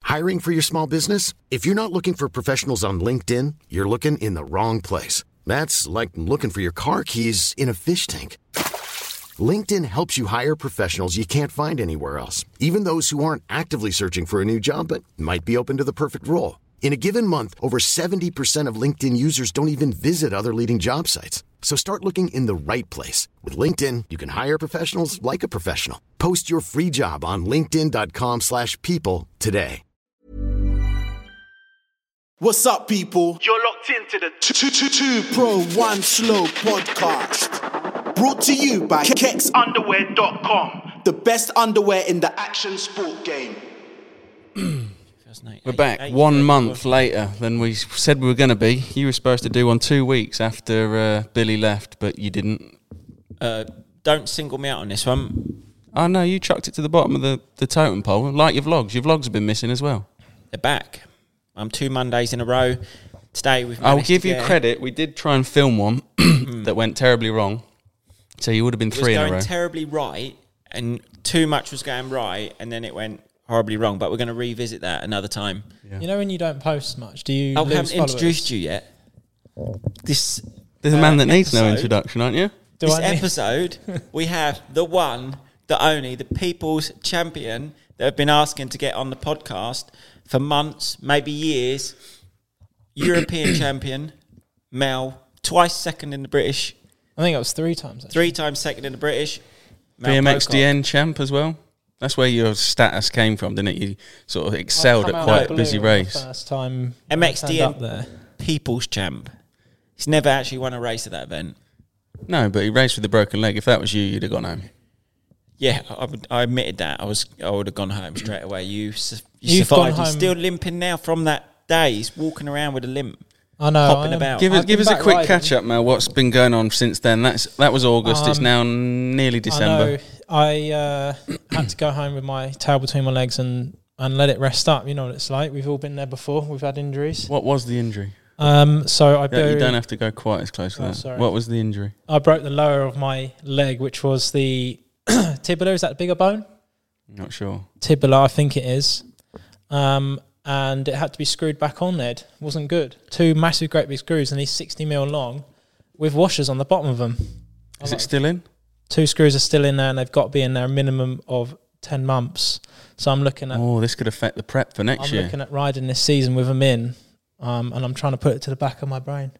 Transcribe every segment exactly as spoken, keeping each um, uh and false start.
Hiring for your small business? If you're not looking for professionals on LinkedIn, you're looking in the wrong place. That's like looking for your car keys in a fish tank. LinkedIn helps you hire professionals you can't find anywhere else, even those who aren't actively searching for a new job but might be open to the perfect role. In a given month, over seventy percent of LinkedIn users don't even visit other leading job sites. So start looking in the right place. With LinkedIn, you can hire professionals like a professional. Post your free job on linkedin.com slash people today. What's up, people? You're locked into the two two two Pro One Slow podcast. Brought to you by kex underwear dot com. The best underwear in the action sport game. We're back one month later than we said we were going to be. You were supposed to do one two weeks after uh, Billy left, but you didn't. Uh, don't single me out on this one. Oh, no, you chucked it to the bottom of the, the totem pole, like your vlogs. Your vlogs have been missing as well. They're back. I'm two Mondays in a row. Today we've I'll give you get... credit. We did try and film one that went terribly wrong. So you would have been it three in a row. It was going terribly right, and too much was going right, and then it went horribly wrong, but we're going to revisit that another time. Yeah. You know when you don't post much, do you I lose haven't followers? introduced you yet. This There's uh, a man that needs episode, no introduction, aren't you? Do this episode, we have the one, the only, the people's champion that have been asking to get on the podcast for months, maybe years. European champion, Mel, twice second in the British. I think it was three times. Actually. Three times second in the British. B M X D N champ as well. That's where your status came from, didn't it? You sort of excelled at quite a busy race. First time M X D N people's champ. He's never actually won a race at that event. No, but he raced with a broken leg. If that was you, you'd have gone home. Yeah, I, would, I admitted that. I was. I would have gone home straight away. You, you You've survived. gone He's home. still limping now from that day. He's walking around with a limp. I know. Hopping I about. Give us, I've give been us a back quick riding. catch up, Mel. What's been going on since then? That's That was August. Um, it's now nearly December. I, know. I uh, had to go home with my tail between my legs and, and let it rest up. You know what it's like. We've all been there before. We've had injuries. What was the injury? Um, so I Yeah, buried, you don't have to go quite as close to Oh, that. sorry. What was the injury? I broke the lower of my leg, which was the tibula. Is that the bigger bone? Not sure. Tibula, I think it is. Um, and it had to be screwed back on there. It wasn't good. Two massive, great big screws, and these sixty mil long with washers on the bottom of them. Is it still in? Two screws are still in there, and they've got to be in there a minimum of ten months. So I'm looking at. Oh, this could affect the prep for next I'm year. looking at riding this season with them in, um, and I'm trying to put it to the back of my brain.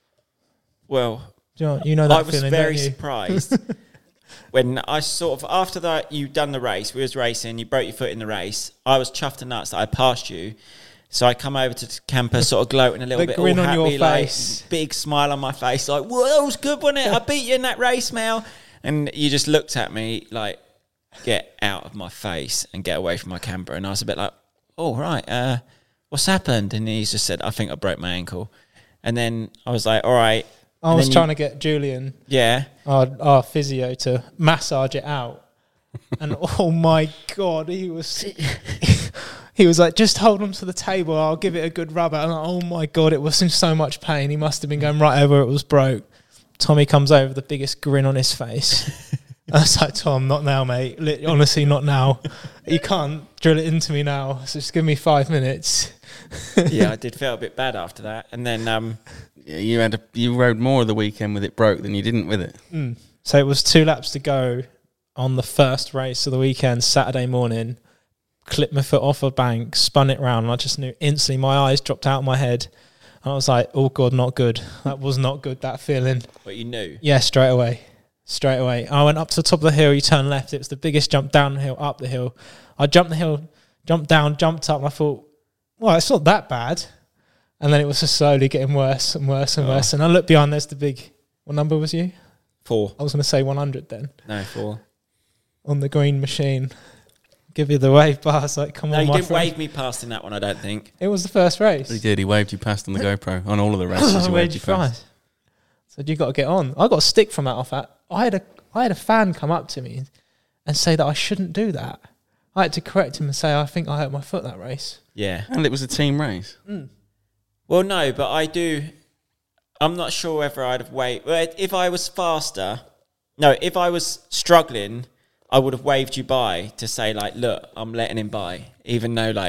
Well, Do you know, you know that I was feeling, very don't you? surprised when I sort of after that you'd done the race. We was racing. You broke your foot in the race. I was chuffed to nuts that I passed you. So I come over to the camper, sort of gloating a little The bit, grin all on happy, your like face. big smile on my face, like, "Well, that was good, wasn't it? I beat you in that race, Mel." And you just looked at me like, "Get out of my face and get away from my camper." And I was a bit like, "Oh, right, uh, what's happened?" And he just said, "I think I broke my ankle." And then I was like, "All right." I And was then trying you, to get Julian, yeah. our, our physio, to massage it out. And oh my God, he was he was like, just hold on to the table, I'll give it a good rub out. And I'm like, oh my God, it was in so much pain. He must have been going right over where it was broke. Tommy comes over with the biggest grin on his face. I was like, Tom, not now, mate. Li- honestly, not now. You can't drill it into me now. So just give me five minutes. Yeah, I did feel a bit bad after that. And then um, Yeah, you had a, you rode more of the weekend with it broke than you didn't with it. Mm. So it was two laps to go on the first race of the weekend, Saturday morning. Clipped my foot off a bank, spun it round, and I just knew instantly my eyes dropped out of my head. And I was like, oh God, not good. That was not good, that feeling. but you knew. Yeah, straight away. Straight away. I went up to the top of the hill, you turn left. It was the biggest jump down the hill, up the hill. I jumped the hill, jumped down, jumped up, and I thought, well, it's not that bad. And then it was just slowly getting worse and worse and Oh. worse. And I looked behind, there's the big, what number was you? Four. I was going to say one hundred then. No, four. On the green machine. Give you the wave bars, like, come No, on, you my didn't friend. wave me past in that one, I don't think. It was the first race. He did. He waved you past on the GoPro on all of the races. He Where'd waved you you past. find? Said, you got to get on. I got a stick from that off that. I had a I had a fan come up to me and say that I shouldn't do that. I had to correct him and say, I think I hurt my foot that race. Yeah. And it was a team race. Mm. Well, no, but I do. I'm not sure whether I'd have waved. Well, if I was faster, no, if I was struggling, I would have waved you by to say, like, look, I'm letting him by, even though, like,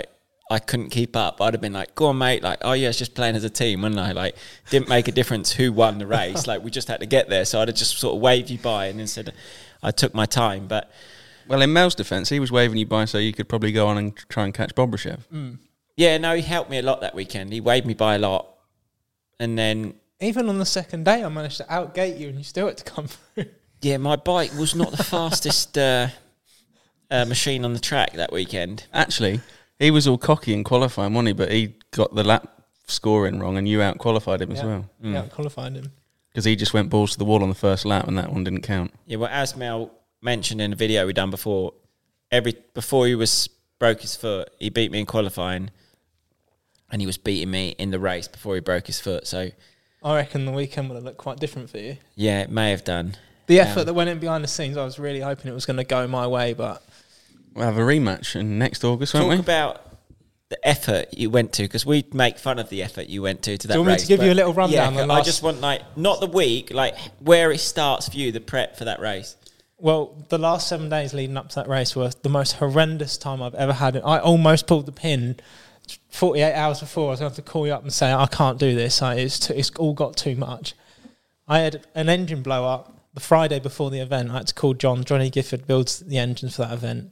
I couldn't keep up. I'd have been like, go on, mate. Like, oh, yeah, it's just playing as a team, wouldn't I? Like, didn't make a difference who won the race. Like, we just had to get there. So I'd have just sort of waved you by and then said I took my time. But well, in Mel's defence, he was waving you by so you could probably go on and try and catch Bobrashev. Mm. Yeah, no, he helped me a lot that weekend. He waved me by a lot. And then... Even on the second day, I managed to outgate you and you still had to come through. Yeah, my bike was not the fastest uh, uh, machine on the track that weekend. Actually... He was all cocky in qualifying, wasn't he? But he got the lap scoring wrong and you out-qualified him yeah. as well. Mm. Yeah, out-qualified him. Because he just went balls to the wall on the first lap and that one didn't count. Yeah, well, as Mel mentioned in the video we done before, every before he was broke his foot, he beat me in qualifying and he was beating me in the race before he broke his foot. So I reckon the weekend would have looked quite different for you. Yeah, it may have done. The effort um, that went in behind the scenes, I was really hoping it was going to go my way, but... We'll have a rematch in next August, won't Talk we? about the effort you went to, because we make fun of the effort you went to to that race. Do you want me to give you a little rundown? Yeah, I just want, like, not the week, like, where it starts for you, the prep for that race. Well, the last seven days leading up to that race were the most horrendous time I've ever had. I almost pulled the pin forty-eight hours before. I was going to have to call you up and say, I can't do this. I, it's, too, it's all got too much. I had an engine blow up the Friday before the event. I had to call John. Johnny Gifford builds the engines for that event.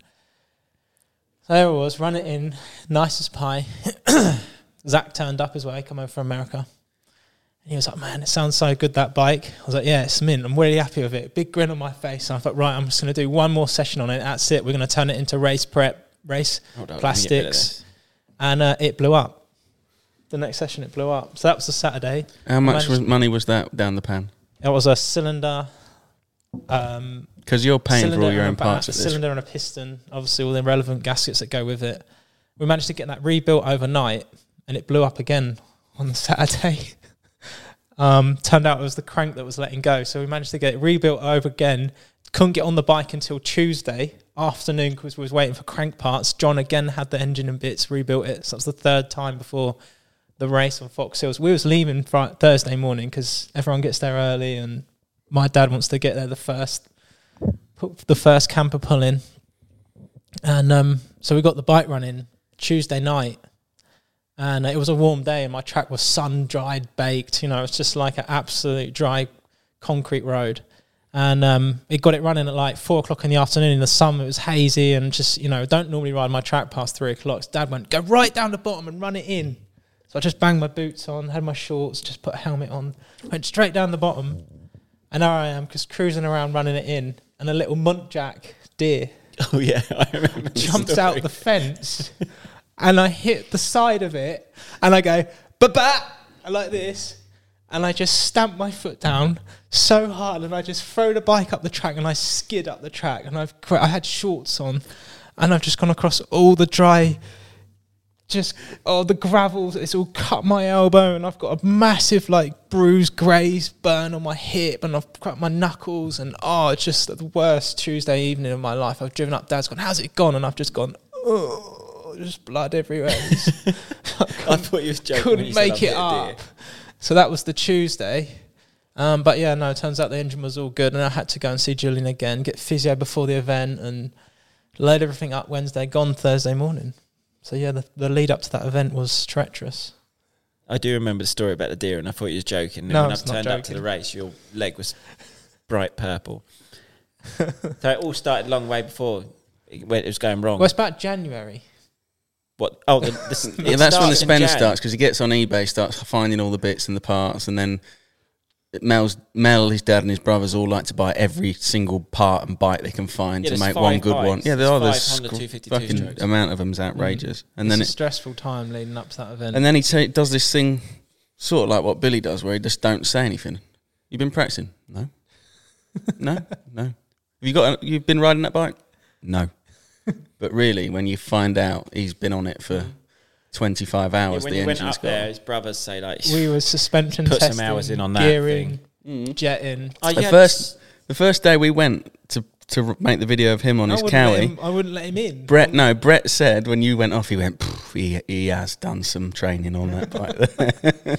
So there I was, run it in, nice as pie. Zach turned up as well, he come over from America. And he was like, man, it sounds so good, that bike. I was like, yeah, it's mint. I'm really happy with it. Big grin on my face. And I thought, right, I'm just going to do one more session on it. That's it. We're going to turn it into race prep, race Hold on, plastics. And uh, it blew up. The next session, it blew up. So that was the Saturday. How much was, money was that down the pan? It was a cylinder... Um, Because you're paying for all your own parts a at this. cylinder and a piston, obviously all the relevant gaskets that go with it. We managed to get that rebuilt overnight, and it blew up again on the Saturday. um, turned out it was the crank that was letting go, so we managed to get it rebuilt over again. Couldn't get on the bike until Tuesday afternoon because we was waiting for crank parts. John again had the engine and bits, rebuilt it. So that's the third time before the race on Fox Hills. We was leaving Friday, Thursday morning because everyone gets there early, and my dad wants to get there the first. Put the first camper pull in, and um, so we got the bike running Tuesday night, and it was a warm day, and my track was sun dried, baked. You know, it's just like an absolute dry concrete road, and um, it got it running at like four o'clock in the afternoon in the sun. It was hazy, and just you know, don't normally ride my track past three o'clock. So Dad went, go right down the bottom and run it in. So I just banged my boots on, had my shorts, just put a helmet on, went straight down the bottom, and there I am, just cruising around running it in. And a little muntjac deer Oh, yeah, I remember. jumps out the fence, and I hit the side of it, and I go, ba-ba, like this, and I just stamp my foot down so hard, and I just throw the bike up the track, and I skid up the track, and I've I had shorts on, and I've just gone across all the dry... Just, oh, the gravel, it's all cut my elbow, and I've got a massive, like, bruise, graze burn on my hip, and I've cracked my knuckles, and, oh, it's just the worst Tuesday evening of my life. I've driven up, Dad's gone, how's it gone? And I've just gone, oh, just blood everywhere. I, I thought you was joking. Couldn't make it up. So that was the Tuesday. Um, but, yeah, no, it turns out the engine was all good, and I had to go and see Julian again, get physio before the event, and load everything up Wednesday, gone Thursday morning. So, yeah, the, the lead up to that event was treacherous. I do remember the story about the deer, and I thought you was joking. And no, when I it's not turned joking. up to the race, your leg was bright purple. So it all started a long way before it, when it was going wrong. Well, it's about January. What? Oh, the, the, Yeah, that's when the starts in spend Jan. starts, because he gets on eBay, starts finding all the bits and the parts, and then Mel's, Mel, his dad and his brothers all like to buy every single part and bite they can find Yeah, to there's make one five good bikes. one. Yeah, there There's are. five There's Honda sc- two fifty-two fucking strokes. amount of them's outrageous. Mm. And It's then a it, stressful time leading up to that event. and then he ta does this thing, sort of like what Billy does, where he just don't say anything. You've been practicing? No. No, no. Have you got? A, you've been riding that bike? No. But really, when you find out he's been on it for twenty-five Yeah, hours, when the he went engine's up got. there, his brothers say like, we were suspension Put some testing, hours in on that gearing, Mm. jetting. oh, The yeah, first, the first day we went to to make the video of him on I his wouldn't, let cowie. him, I wouldn't let him in. Brett, no, Brett said when you went off, he went, he, he has done some training on that bike.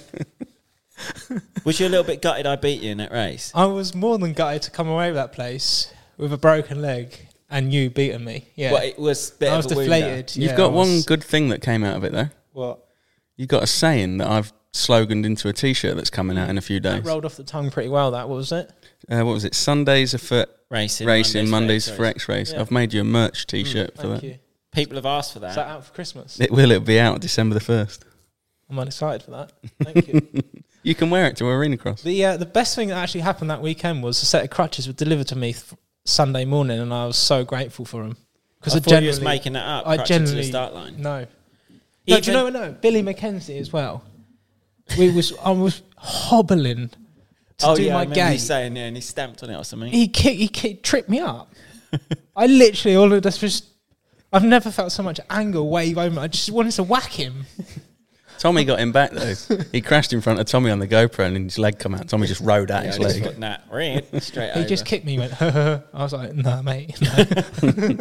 was you a little bit gutted I beat you in that race? I was more than gutted to come away with that place with a broken leg and you beating me. Yeah, Well, it was a bit I was of a wound there. deflated. You've yeah, got I one was- good thing that came out of it, though. What? You've got a saying that I've sloganed into a T-shirt that's coming out in a few days. That rolled off the tongue pretty well. That what was it? Uh, what was it? Sundays are for Racing, racing, Mondays, Mondays for X-rays. Yeah. I've made you a merch T-shirt for Thank that. you. People have asked for Is that that. out for Christmas? It will. It'll be out December the first. I'm excited for that. Thank you. You can wear it to Arena Cross. The uh, the best thing that actually happened that weekend was a set of crutches were delivered to me th- Sunday morning, and I was so grateful for them. Because I I, thought genuinely, you was making that up. I crutches to the genuinely start line. No. No, do you know Even- what? No, Billy Mackenzie as well. We was I was hobbling to oh do yeah, I my remember you gate. saying yeah, and he stamped on it or something. He kicked, he kicked, tripped me up. I literally all of this was. I've never felt so much anger wave over me. I just wanted to whack him. Tommy got him back though. He crashed in front of Tommy on the GoPro and his leg come out. Tommy just rode at yeah, his I just leg. thought, nah, red, straight He over. just kicked me. He went. I was like, nah, mate. No.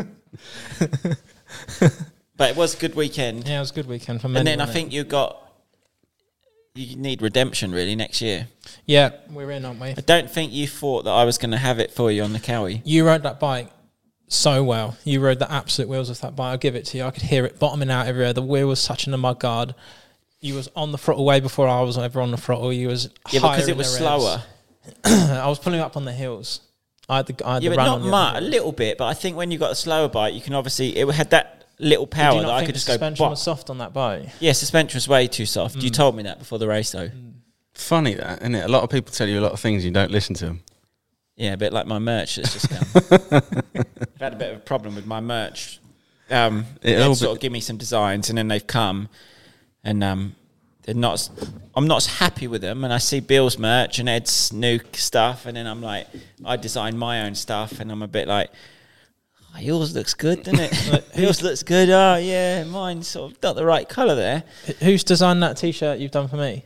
But it was a good weekend. Yeah, it was a good weekend for me. And then I think you got you need redemption really next year. yeah, we're in, aren't we? I don't think you thought that I was going to have it for you on the Cowie. You rode that bike so well. You rode the absolute wheels of that bike. I'll give it to you. I could hear it bottoming out everywhere. The wheel was touching the mud guard. You was on the throttle way before I was ever on the throttle. You was Yeah, higher because it in was the revs. slower. I was pulling up on the hills. I had the, I had Yeah, the but run not on the much, a other hills. little bit. But I think when you got a slower bike, you can obviously it had that little Did power you that not I think could the just go. suspension Bop. was soft on that bike? Yeah, suspension was way too soft. You told me that before the race, though. Funny that, isn't it? A lot of people tell you a lot of things, you don't listen to them. Yeah, a bit like my merch that's just come. I've had a bit of a problem with my merch. Um, It they'd all sort be- of give me some designs, and then they've come, and um, they're not. As, I'm not as happy with them. And I see Bill's merch and Ed's new stuff, and then I'm like, I design my own stuff, and I'm a bit like, oh, yours looks good, doesn't it? Yours looks good. Oh yeah, mine's sort of not the right colour there. H- Who's designed that T-shirt you've done for me?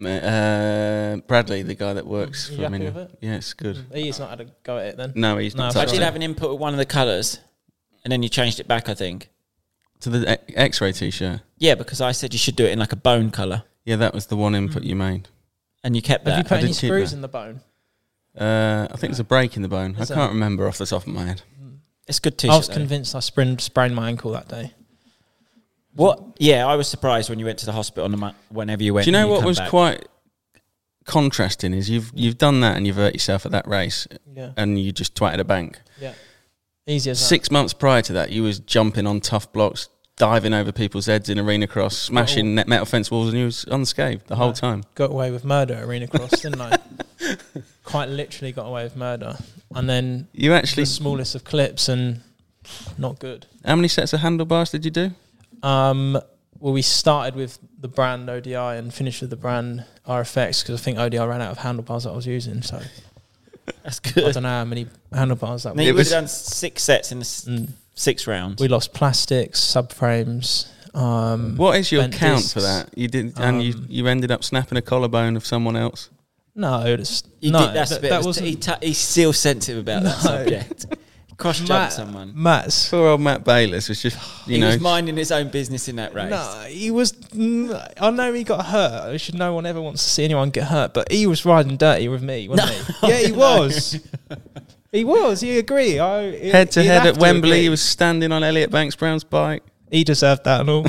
Uh, Bradley, the guy that works You for happy me. with it? Yeah, it's good. He's not had a go at it then. No, he's No, not. fair I touched did it. have an input with one of the colours, and then you changed it back, I think. To the X- X-ray T-shirt. Yeah, because I said you should do it in like a bone colour, Yeah, that was the one input you made. and you kept Have you that. put I any did keep screws that. in the bone? Uh, I think there's a break in the bone. Is I there? can't remember off the top of my head. It's a good T-shirt. I was though. convinced I sprained, sprained my ankle that day. What? Yeah, I was surprised when you went to the hospital. On the mo- whenever you went, Do you know and what come was back. quite contrasting is you've you've done that and you've hurt yourself at that race Yeah, and you just twatted a bank. yeah. Easy as that. Six months prior to that, you was jumping on tough blocks, diving over people's heads in Arena Cross, smashing net metal fence walls, and you was unscathed the whole Right. time. Got away with murder at Arena Cross, didn't I? Quite literally got away with murder. And then You actually, the smallest of clips and not good. how many sets of handlebars did you do? Um, well, we started with the brand O D I and finished with the brand R F X because I think O D I ran out of handlebars that I was using. So That's I good. don't know how many handlebars that Now, was. you It would was- have done six sets in the s- Mm. six rounds. We lost plastics, subframes. Um, What is your bent count discs. for that? You did, and you, Um, you ended up snapping a collarbone of someone else. No, it's, You no, did, that's that, a bit. that was wasn't. he ta- he's still sensitive about that No. subject. Cross jumped Matt, someone. Matt's. Poor old Matt Bayliss was just, you He know, was minding his own business in that race. No, he was. mm, I know he got hurt. I should. No one ever wants to see anyone get hurt, but he was riding dirty with me, wasn't he? Yeah, he was. He was. You agree? I, he- head to he'd head have at to Wembley. agree. He was standing on Elliot Banks Brown's bike. He deserved that and all.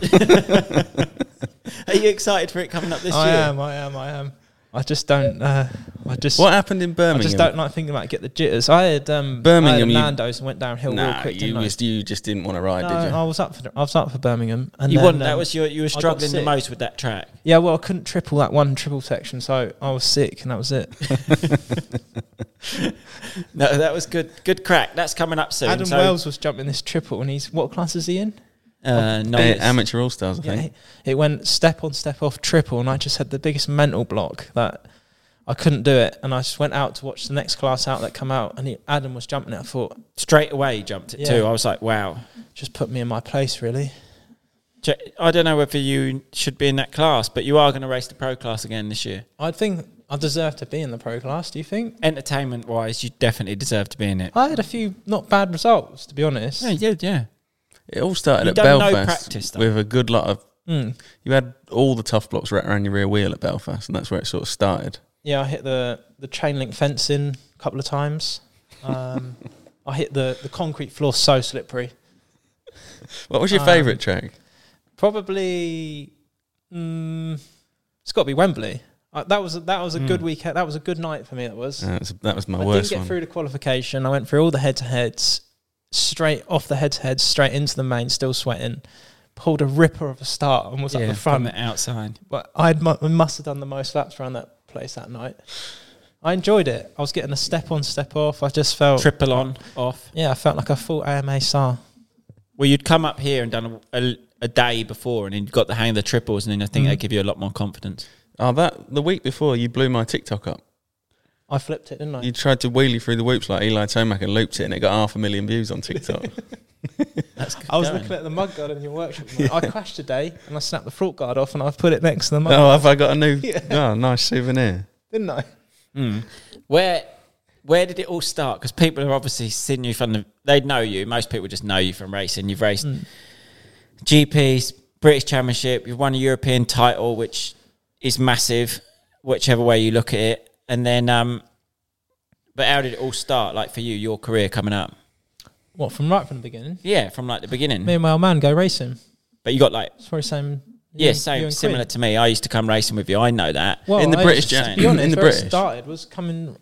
Are you excited for it coming up this I year? am. I am. I am. I just don't. Uh, I just. What happened in I Birmingham? just don't like thinking about get the jitters. I had um, Birmingham, I had you- Nando's and went downhill real Nah, quick. you, Didn't I? was, you just didn't want to ride, No, did you? I was up for. I was up for Birmingham, and You then, wouldn't. That um, was your. You were got struggling the sick. most with that track. Yeah, well, I couldn't triple that one triple section, so I was sick, and that was it. No, that was good. Good crack. That's coming up soon. Adam so, Wells was jumping this triple, and he's what class is he in? uh, no, Uh, it's- amateur All Stars, I Yeah, think. it went step on step off triple, and I just had the biggest mental block that I couldn't do it, and I just went out to watch the next class out that come out, and he, Adam was jumping it. I thought, straight away he jumped it Yeah. too. I was like, wow. just put me in my place, really. J- I don't know whether you should be in that class, but you are going to race the pro class again this year. I think I deserve to be in the pro class. Do you think? Entertainment wise, you definitely deserve to be in it. I had a few not bad results, to be honest. Yeah, you did, yeah. It all started You at done no Belfast practice, though. with a good lot of. Mm. You had all the tough blocks right around your rear wheel at Belfast, and that's where it sort of started. Yeah, I hit the the chain link fencing a couple of times. Um, I hit the, the concrete floor so slippery. What was your Um, favourite track? Probably, mm, it's got to be Wembley. Uh, that was a, that was a Mm. good weekend. That was a good night for me. That was. Uh, that was, that was my I worst didn't get one. through the qualification. I went through all the head-to-heads, straight off the head-to-heads, straight into the main, still sweating. Pulled a ripper of a start and was yeah, at the from front. the outside. But I must have done the most laps around that place that night. I enjoyed it. I was getting a step on, step off. I just felt... Triple on, off. Yeah, I felt like a full A M A star. Well, you'd come up here and done a, a, a day before and then you got the hang of the triples and then I think Mm. that'd give you a lot more confidence. Oh, that the week before you blew my TikTok up. I flipped it, didn't I? You tried to wheelie through the whoops like Eli Tomac and looped it, and it got half a million views on TikTok. That's good I was going. looking at the mud guard in your workshop. Yeah. I crashed today and I snapped the front guard off and I've put it next to the mud Oh, guard, have I got a new? Yeah. Oh, nice souvenir. didn't I? Mm. Where where did it all start? Because people are obviously seeing you from the... They'd know you. Most people just know you from racing. You've raced Mm. G Ps, British Championship. You've won a European title, which is massive, whichever way you look at it. And then... um, but how did it all start, like for you, your career coming up? What, from right from the beginning? Yeah, from like the beginning. Me and my old man go racing. But you got like... It's probably same... Yeah, you- same, you and similar Quinn. to me. I used to come racing with you. I know that. Well, In the I British used- Jam- to be honest, in the where British. it started was coming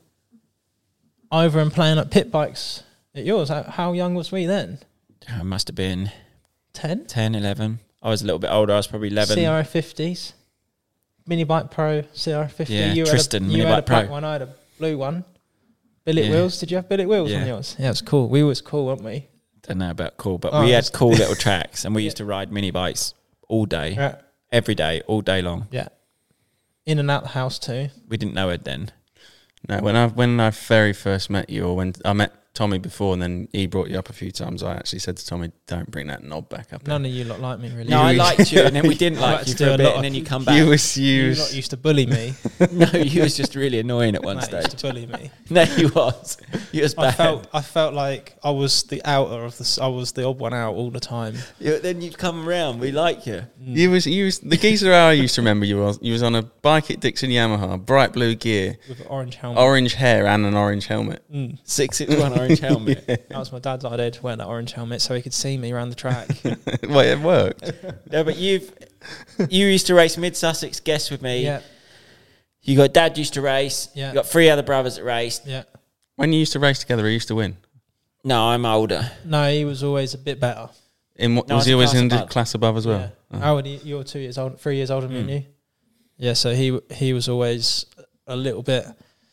over and playing at pit bikes at yours. How, how young was we then? I must have been ten? ten, eleven. I was a little bit older. I was probably eleven. C R F fifties. Mini Bike Pro, C R F fifty. Yeah, you Tristan, had a, you Mini had Bike a black Pro. one, I had a blue one. Billet Yeah. wheels. Did you have billet wheels Yeah. on yours? Yeah, it was cool. We was cool, weren't we? Don't know about cool, but Oh, we had it's- cool little tracks and we used to ride mini bikes all day, Yeah. every day, all day long. Yeah. In and out the house too. We didn't know it then. No, when I when I very first met you, or when I met Tommy before, and then he brought you up a few times, I actually said to Tommy, "Don't bring that knob back up." None of you lot like me really. No, I liked you, and then we didn't I like like you to for do a a bit, lot and of- then you come back. You was you. You was- lot used to bully me. No, you was just really annoying at one Mate, you used stage. to bully me. No, you was. You was I bad. felt I felt like I was the outer of the. s- I was the odd one out all the time. Yeah, then you'd come around. We like you. You was you was the geezer I used to remember you was you was on a bike at Dixon Yamaha, bright blue gear, With an orange helmet. orange hair and an orange helmet. Mm. Six six one orange helmet. That was my dad's idea to wear that orange helmet so he could see me around the track. Well, it worked. No, but you've you used to race Mid Sussex Guess with me. yeah, You got dad used to race. Yeah. You got three other brothers that raced. yeah. When you used to race together, he used to win. No, I'm older. No, he was always a bit better. In what No, was it's he a always class in the above. class above as well? Yeah. Oh. How old are you? You're two years old, three years older than Mm. you. Yeah, so he he was always a little bit.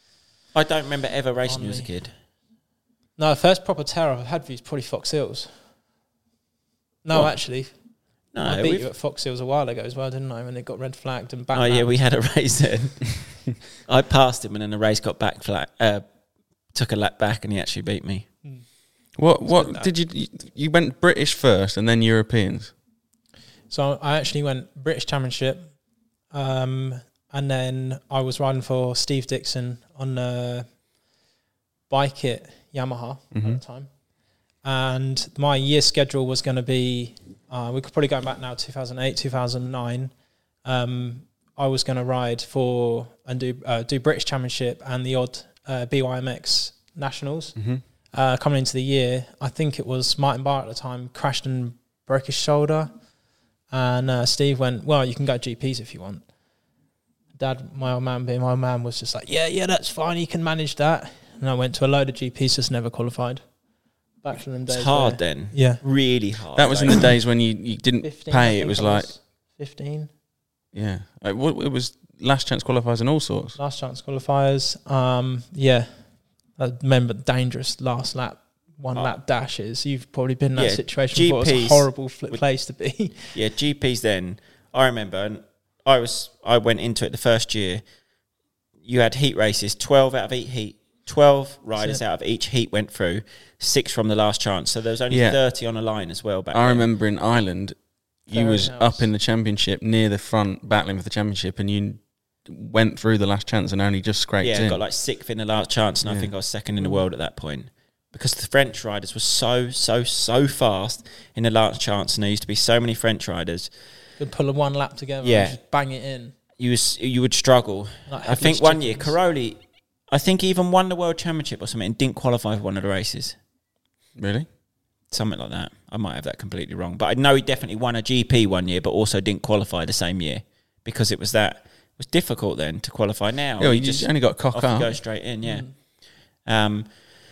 I don't remember ever racing On you as a me. kid. No, the first proper terror I've had for you is probably Fox Hills. No, What? actually, No, I beat we've- you at Fox Hills a while ago as well, didn't I? When it got red flagged and back. Oh yeah, mapped. we had a race then. I passed him, and then the race got back flat. Uh, took a lap back, and he actually beat me. What good what that. did you you- you went British first and then Europeans? So I actually went British Championship, um, and then I was riding for Steve Dixon on the bike at Yamaha at Mhm. the time, and my year schedule was going to be. Uh, we could probably go back now, two thousand eight, two thousand nine. Um, I was going to ride for and do uh, do British Championship and the odd uh, B Y M X Nationals. Mm-hmm. Uh, coming into the year, I think it was Martin Barr at the time crashed and broke his shoulder, and uh, Steve went, "Well, you can go G Ps if you want." Dad, my old man, being my old man, was just like, "Yeah, yeah, that's fine. You can manage that." And I went to a load of G Ps, just never qualified. Back to them days. It's hard where- then. Yeah, Really hard. That was in though. the days when you, you didn't fifteen. I pay. think It was I like fifteen. yeah, like, what, it was last chance qualifiers and all sorts. Last chance qualifiers. Um, yeah, I remember dangerous last lap, one Oh. lap dashes. You've probably been in that Yeah, situation G before. It's a Ps horrible fl- with- place to be. Yeah, G Ps then. I remember, and I was I went into it the first year. You had heat races, twelve out of eight heat. twelve riders it. out of each heat went through, six from the last chance. So there was only Yeah. thirty on a line as well back I then. remember in Ireland, you was Fairyhouse. up in the championship near the front, battling for the championship, and you went through the last chance and only just scraped Yeah, in. got like sixth in the last chance, and I Yeah. think I was second in the world at that point. Because the French riders were so, so, so fast in the last chance, and there used to be so many French riders. Could pull a one lap together Yeah. and just bang it in. You was you would struggle. Like I think headless one year, chickens. Caroli, I think he even won the world championship or something and didn't qualify for one of the races. Really? Something like that. I might have that completely wrong. But I know he definitely won a G P one year, but also didn't qualify the same year because it was that it was difficult then to qualify now. Yeah, well, you just only got cock off up. go straight in, yeah. Mm. Um,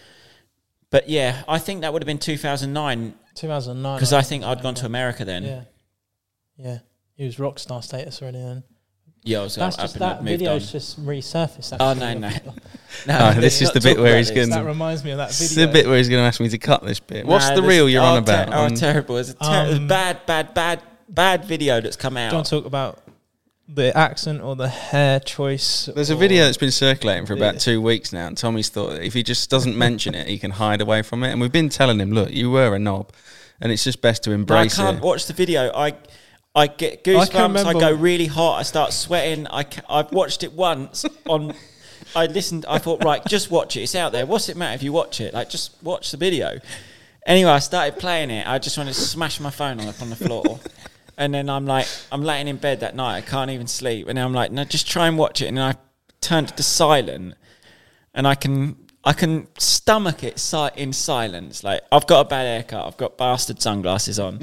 but yeah, I think that would have been two thousand nine. two thousand nine. Because I think I'd gone to America then. Yeah. Yeah. He was rock star status already then. Yeah, I was That's up just and that moved video's on. just resurfaced. Oh, no, no. no Oh, this is the bit where he's going That to... reminds me of that This is video. the bit where he's going to ask me to cut this bit. What's No, the this- reel you're oh, on about? Ter- oh, on- terrible. It's a ter- Um, it was bad, bad, bad, bad video that's come out. Don't talk about the accent or the hair choice. There's a or- video that's been circulating for about Yeah. two weeks now, and Tommy's thought that if he just doesn't mention it, he can hide away from it. And we've been telling him, look, you were a knob, and it's just best to No, I embrace can't it. watch the video. I I get I goosebumps. can I, remember- go really hot. I start sweating. I ca- I've watched it once on. I listened. I thought, right, just watch it. It's out there. What's it matter if you watch it? Like, just watch the video. Anyway, I started playing it. I just wanted to smash my phone up on the floor. And then I'm like, I'm laying in bed that night. I can't even sleep. And then I'm like, no, just try and watch it. And then I turned it to silent, and I can. I can stomach it si- in silence. Like, I've got a bad haircut. I've got bastard sunglasses on.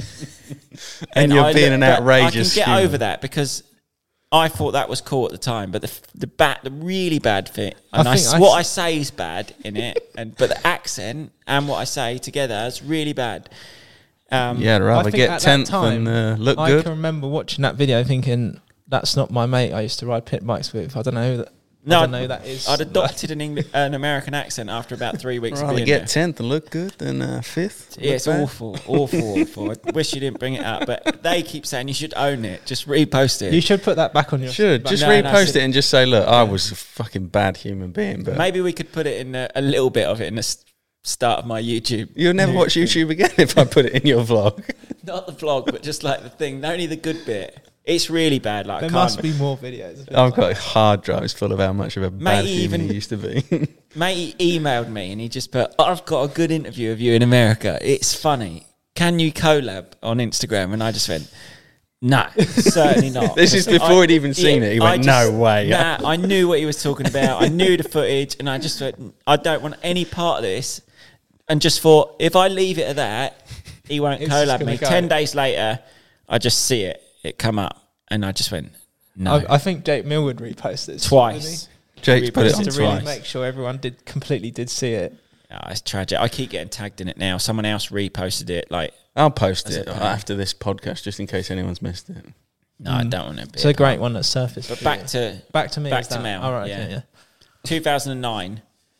And you're I being look- an but outrageous I can get human. over that because I thought that was cool at the time. But the f- the bad, the really bad fit, I and I think s- I what s- I say is bad in it, and but the accent and what I say together is really bad. Um, Yeah, I'd I rather think get at that tenth time, than uh, look I good. can remember watching that video thinking, that's not my mate I used to ride pit bikes with. I don't know who that, No, I don't know who that is. I'd adopted an Engli- an American accent after about three weeks of rather being get there. tenth and look good than uh, fifth. Yeah, look it's bad. awful, awful, awful. I wish you didn't bring it up, but they keep saying you should own it. Just repost it. You should put that back on your... Should back- just No, no, repost so- it and just say, look, I was a fucking bad human being, but Maybe we could put it in a, a little bit of it in the s- start of my YouTube. you'll never watch YouTube again if I put it in your vlog. Not the vlog, but just like the thing. Only the good bit. It's really bad. Like, There I can't. must be more videos. I've got hard drives full of how much of a bad Mate, human even- he used to be. Mate, he emailed me and he just put, I've got a good interview of you in America. It's funny. Can you collab on Instagram? And I just went, no, certainly not. This is before he'd even seen it. He went, I "No way." Nah, I knew what he was talking about. I knew the footage, and I just went, I don't want any part of this. And just thought, if I leave it at that, he won't It's just collab gonna me. go. Ten days later, I just see it, it come up, and I just went, no, I, I think Jake Millwood reposted it twice. Jake's put it Just on to really twice. make sure everyone did completely did see it. Oh, it's tragic. I keep getting tagged in it now. Someone else reposted it. Like, I'll post As a it pair. after this podcast just in case anyone's missed it. no, I don't want to be. It's a great one that surfaced. But for back you. to back to me. back is to that- Mel, All right, yeah. okay, yeah. two thousand nine.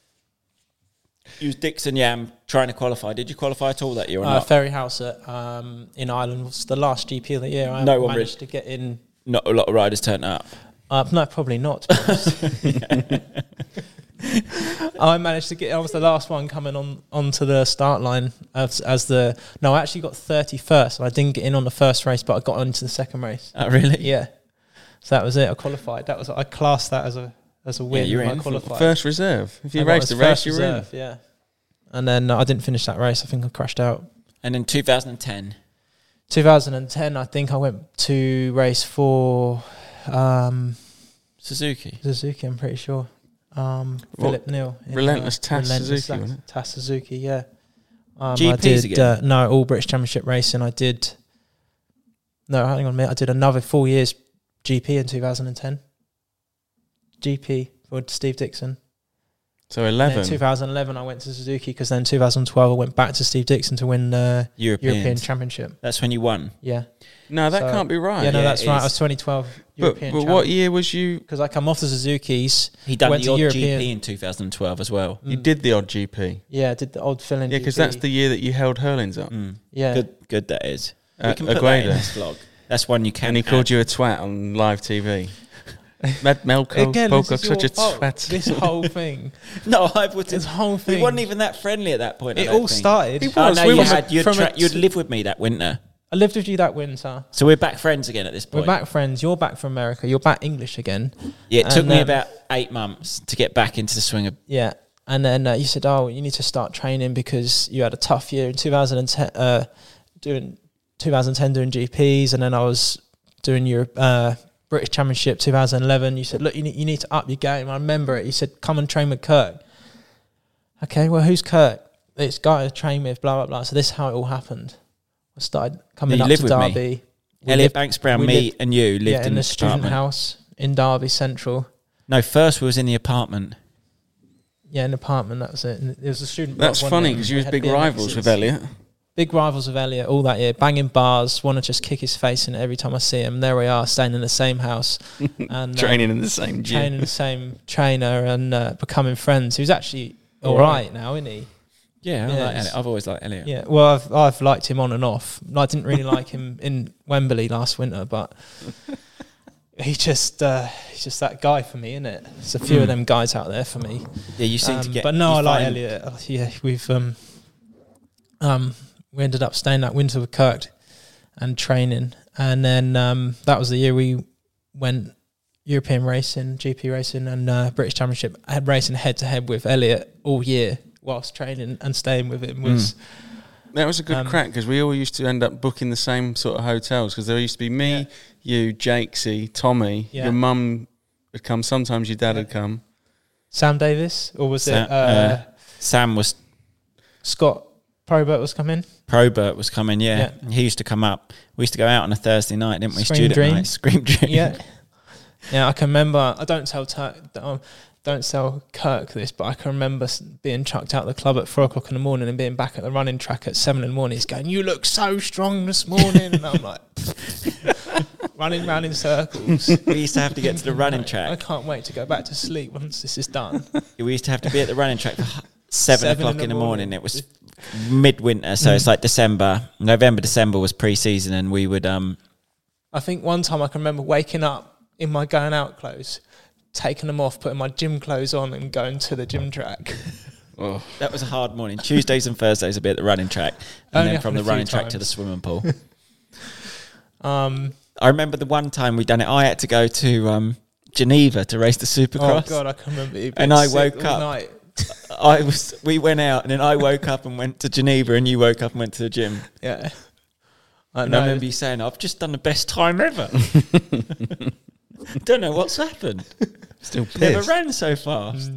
You was Dixon Yam trying to qualify. Did you qualify at all that year or Uh, not? Ferry House at, um, in Ireland was the last G P of the year. I No one managed to get in. Not a lot of riders turned up. Uh, no, probably not. To be honest. I managed to get. I was the last one coming on onto the start line as as the. No, I actually got thirty-first, and I didn't get in on the first race, but I got into the second race. Oh, really? Yeah, so that was it. I qualified. That was I classed that as a as a win. you're when in. I qualified. First reserve. If you I got raced as the race, first you're in. reserve, yeah. And then uh, I didn't finish that race. I think I crashed out. And in two thousand ten, two thousand ten, I think I went to race for um, Suzuki. Suzuki. I'm pretty sure. Um, What? Philip Neal. in, Relentless Tass Relentless Suzuki, Tass- wasn't it? Tass Suzuki, yeah. Um, G I Ps did, again? Uh, no, all British Championship racing. I did. No, hang on a minute. I did another four years G P in two thousand ten. G P for Steve Dixon. So And eleven. then two thousand eleven, I went to Suzuki because then two thousand twelve, I went back to Steve Dixon to win the Europeans. European Championship. That's when you won. Yeah. No, that So- can't be right. Yeah, no, Yeah, that's it right. is. I was twenty twelve But, European but champ. what year was you? Because I come off the Suzuki's. He done Went the to odd European- G P in two thousand twelve as well. You did the odd G P. Yeah, I did the old fill-in. Yeah, because G P. that's the year that you held Hurlings up. Mm. Yeah. Good, good that is. We At can put that in Agueda. this vlog. That's one you can. And he add. called you a twat on live T V. Mad Melco, Again, Pocock, this is such a your fault. twat. This whole thing. No, I wouldn't. This whole We thing. wasn't even that friendly at that point. I It don't all think. started. It Oh, was. no, We you was had. You'd, from tra- a- you'd live with me that winter. I lived with you that winter. So we're back friends again at this We're point. back friends. You're back from America. You're back English again. Yeah, it took And, me um, about eight months to get back into the swing of. Yeah. And then uh, you said, oh, you need to start training because you had a tough year in two thousand ten, uh, doing two thousand ten doing G Ps. And then I was doing your uh, British Championship two thousand eleven. You said, look, you need, you need to up your game. I remember it. You said, come and train with Kirk. Okay, well, who's Kirk? this guy I train with, blah, blah, blah. So this is how it all happened. I started coming You up live to with me? Derby. We Elliot lived- Banks Brown, we me lived- and you lived yeah, in, in the the student apartment. house in Derby Central. No, first we was in the apartment. Yeah, an apartment, that was it. And it was a student That's block, wasn't funny it? because you We was had big B M Xs. rivals with Elliot. Big rivals with Elliot all that year, banging bars, want to just kick his face in it every time I see him. There we are, staying in the same house. and Training um, in the same gym. Training the same trainer and uh, becoming friends. He was actually all All right right. now, isn't he? Yeah, I Yeah, like it's- Elliot. I've always liked Elliot. Yeah, well, I've I've liked him on and off. I didn't really like him in Wembley last winter, but he just uh, he's just that guy for me, isn't it? There's a few of them guys out there for me. Yeah, you seem to Um, get. but no, you I like find- Elliot. Uh, Yeah, we've um um we ended up staying that winter with Kirk and training, and then um that was the year we went European racing, G P racing, and uh, British Championship. I had racing head to head with Elliot all year whilst training and staying with him was. That was a good Um, crack because we all used to end up booking the same sort of hotels because there used to be me, Yeah. you, Jakesy, Tommy. Yeah. Your mum would come. Sometimes your dad Yeah. would come. Sam Davis, or was Sa- it uh, uh, Sam was Scott Probert was coming? Probert was coming. Yeah. he used to come up. We used to go out on a Thursday night, didn't we? Scream Student Dream. night, Scream Dream. Yeah, yeah. I can remember. I don't tell Tur- um, don't tell Kirk this, but I can remember s- being chucked out of the club at four o'clock in the morning and being back at the running track at seven in the morning. He's going, "You look so strong this morning," and I'm like running round in circles. We used to have to get to the running I track. can't wait to go back to sleep once this is done. We used to have to be at the running track for h- seven, Seven o'clock in in the the morning. morning. It was midwinter, so it's like December, November, December was pre-season, and we would um. I think one time I can remember waking up in my going out clothes, taking them off, putting my gym clothes on, and going to the gym track. Oh, That was a hard morning. Tuesdays and Thursdays a bit at the running track, and Only then from happened the a few running track to the times. swimming pool. Um, I remember the one time we done it. I had to go to um, Geneva to race the Supercross. oh god, I can remember you. And being I sick woke all up. Night. I was. We went out, and then I woke up and went to Geneva, and you woke up and went to the gym. Yeah, I And I know. remember you saying, "I've just done the best time ever." Don't know what's happened. still Never pissed. ran so fast.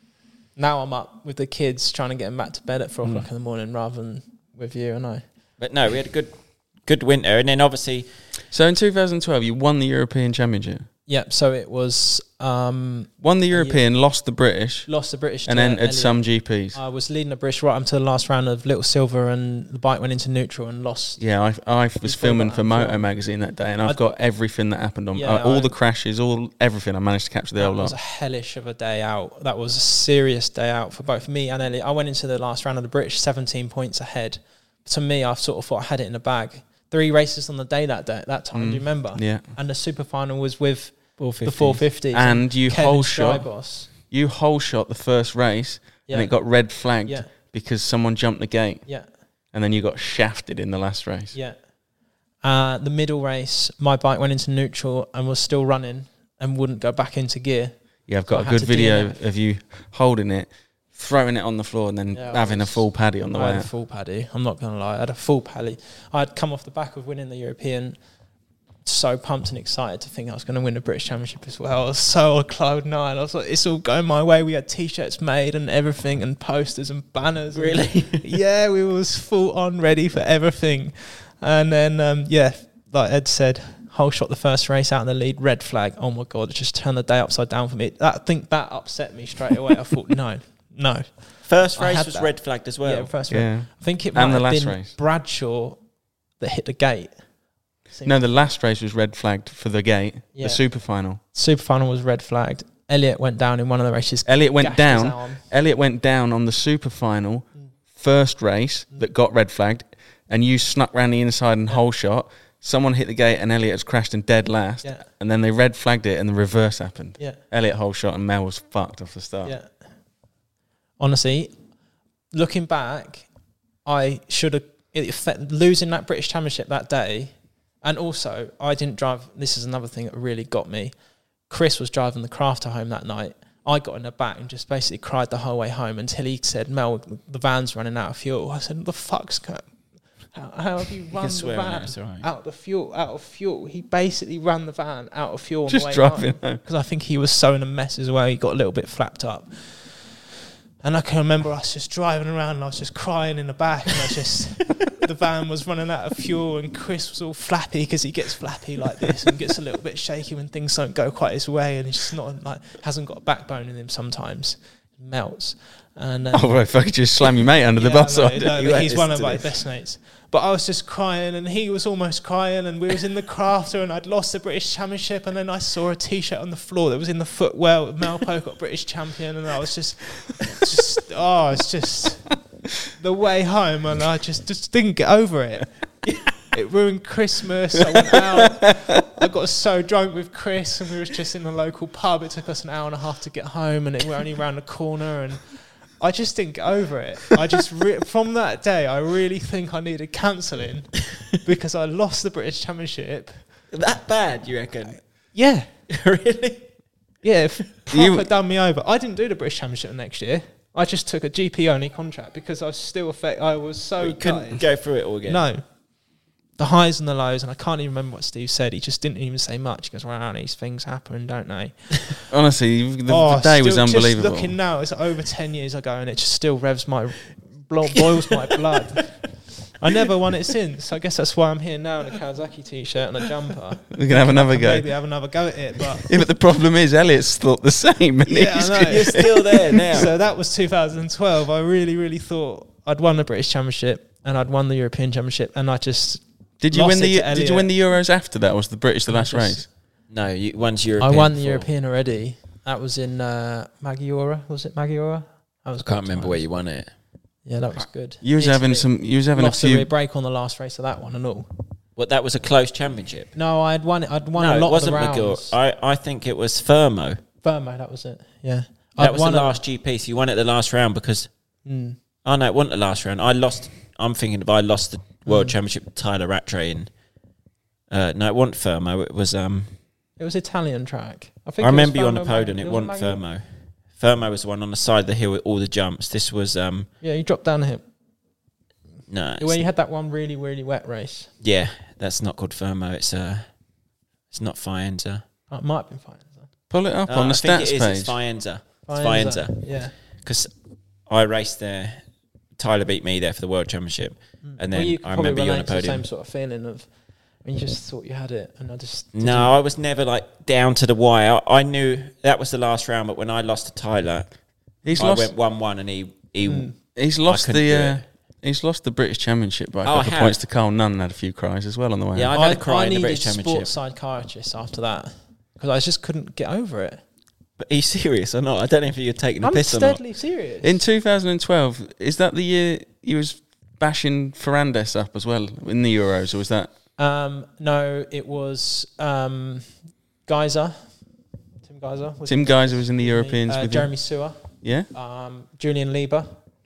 Now I'm up with the kids trying to get them back to bed at Mm. four o'clock in the morning rather than with you and I. But no, we had a good, good winter, and then obviously So in two thousand twelve, you won the European Championship. Yep. So it was um, Won the European, lost the British, lost the British and to entered Elliot. some G Ps. I was leading the British right up to the last round of Little Silver, and the bike went into neutral and lost. Yeah, I, I was Before filming that, for Moto before- Magazine that day, and I've I'd- got everything that happened on Yeah, uh, all I- the crashes, all everything. I managed to capture the That whole was lot. a hellish of a day out. That was a serious day out for both me and Elliot. I went into the last round of the British seventeen points ahead. To me, I sort of thought I had it in the bag. Three races on the day that day. That time, do you remember? Mm. Yeah, And the super final was with four the four fifty. and you Kevin whole shot, Strybos. you whole shot the first race, Yeah. and it got red flagged Yeah. because someone jumped the gate, Yeah, and then you got shafted in the last race. yeah. Uh, the middle race, my bike went into neutral and was still running and wouldn't go back into gear. Yeah, I've So got I a had good to video D N F. of you holding it, throwing it on the floor, and then Yeah, having I a was- full paddy on the I way had a out. full paddy. I'm not going to lie. I had a full paddy. I'd come off the back of winning the European, so pumped and excited to think I was going to win the British Championship as well. I was so on cloud nine. I was like, it's all going my way. We had T-shirts made and everything and posters and banners. and- Really? yeah, we was full on ready for everything. And then, um, yeah, like Ed said, whole shot the first race out in the lead, red flag. Oh my God, it just turned the day upside down for me. That, I think that upset me straight away. I thought, no, no. First I race had was that. red flagged as well. yeah, first race. Yeah. I think it might And the have last been race. Bradshaw that hit the gate. No, the last race was red flagged for the gate, Yeah. the super final. Super final was red flagged. Elliot went down in one of the races. Elliot went gashed his down. arm. Elliot went down on the super final, first race that got red flagged, and you snuck round the inside and whole shot. Someone hit the gate, and Elliot has crashed and dead last. Yeah. And then they red flagged it, and the reverse happened. Yeah. Elliot whole shot, and Mel was fucked off the start. Yeah. Honestly, looking back, I should have it affect, losing that British Championship that day, and also I didn't drive. This is another thing that really got me. Chris was driving the Crafter home that night. I got in the back and just basically cried the whole way home until he said, "Mel, the van's running out of fuel." I said, "The fuck's going? How, how have you run the swear on van it, it's all right. out of the fuel? Out of fuel?" He basically ran the van out of fuel on Just the way driving home. because I think he was so in a mess as well. He got a little bit flapped up. And I can remember us just driving around and I was just crying in the back and I just, the van was running out of fuel and Chris was all flappy because he gets flappy like this and gets a little bit shaky when things don't go quite his way and he's just not like, hasn't got a backbone in him sometimes. He melts. And um, oh, right, if I could just slam your mate under yeah, the bus. No, I no, he's one of my best mates. But I was just crying and he was almost crying and we was in the crafter and I'd lost the British Championship and then I saw a T-shirt on the floor that was in the footwell, Mel Pocock British Champion, and I was just, just oh, it's just the way home and I just, just didn't get over it. It ruined Christmas. I went out. I got so drunk with Chris and we was just in the local pub. It took us an hour and a half to get home and it, we're only around the corner and I just didn't get over it. I just re- from that day, I really think I needed cancelling because I lost the British Championship. That bad, you reckon? Yeah, Really? yeah. If proper You- done me over. I didn't do the British Championship next year. I just took a G P only contract because I was still affect. I was so You couldn't gutted. go through it all again. No. The highs and the lows, and I can't even remember what Steve said. He just didn't even say much. He goes, "Well, these things happen, don't they?" Honestly, the, Oh, the day was still- unbelievable. Just looking now, it's over ten years ago, and it just still revs my, blo- boils my blood. I never won it since. I guess that's why I'm here now in a Kawasaki t-shirt and a jumper. We can have another And go. maybe have another go at it, but Yeah, but the problem is Elliot's thought the same. And yeah, he's I know. You're still there now. So that was two thousand twelve. I really, really thought I'd won the British Championship and I'd won the European Championship, and I just Did you lost win the it to Did you win Elliot. the Euros after that? Or was the British the last just- race? No, you, once I European. won the before. European already. That was in uh, Maggiora. Was it Maggiora? That was I can't good remember times. where you won it. Yeah, that was good. You was having Italy. some. You was having Lost a a few. rear break on the last race of that one and all. What, that was a close championship? No, I'd won it. I'd won no, a lot it wasn't of the McGill. rounds. I, I think it was Fermo. Fermo, that was it. Yeah, That I'd was the won a- last G P, so you won it the last round because... Mm. Oh, no, it wasn't the last round. I lost... I'm thinking if I lost the World Mm. Championship to Tyler Rattray in... Uh, no, it wasn't Fermo. It was... Um, It was Italian track. I think. I it was remember you on the Fermo, podium. Mag- It was wasn't Maggiora? Fermo. Fermo was the one on the side of the hill with all the jumps. This was... Um, Yeah, you dropped down the hill. no, When you had that one really, really wet race. yeah, that's not called Fermo. It's uh, it's not Faenza. Oh, it might have been fine. Pull it up Uh, on the I think stats it is. page. It's Faenza. It's Faenza. Yeah. Because I raced there. Tyler beat me there for the World Championship. And then well, you I probably remember you on relate the to the podium. same sort of feeling of when you just thought you had it, and I just No, I was never like down to the wire. I knew that was the last round, but when I lost to Tyler, He's I lost. went one one, and he he. Mm. He's lost couldn't the. do Uh, it. he's lost the British Championship by a Oh, I couple of have. points to Carl Nunn. And had a few cries as well on the way. Yeah, out. I've had a I, cry I in the needed British Championship. sports psychiatrists after that because I just couldn't get over it. But are you serious or not? I don't know if you're taking a I'm piss or not. deadly serious. In two thousand twelve, is that the year he was bashing Ferrandes up as well in the Euros, or was that? um, no, it was um, Geyser, Tim Geyser. Was Tim it? Geyser was in the Europeans Uh, with Jeremy Sewer, you? Yeah, um, Julian Lieber.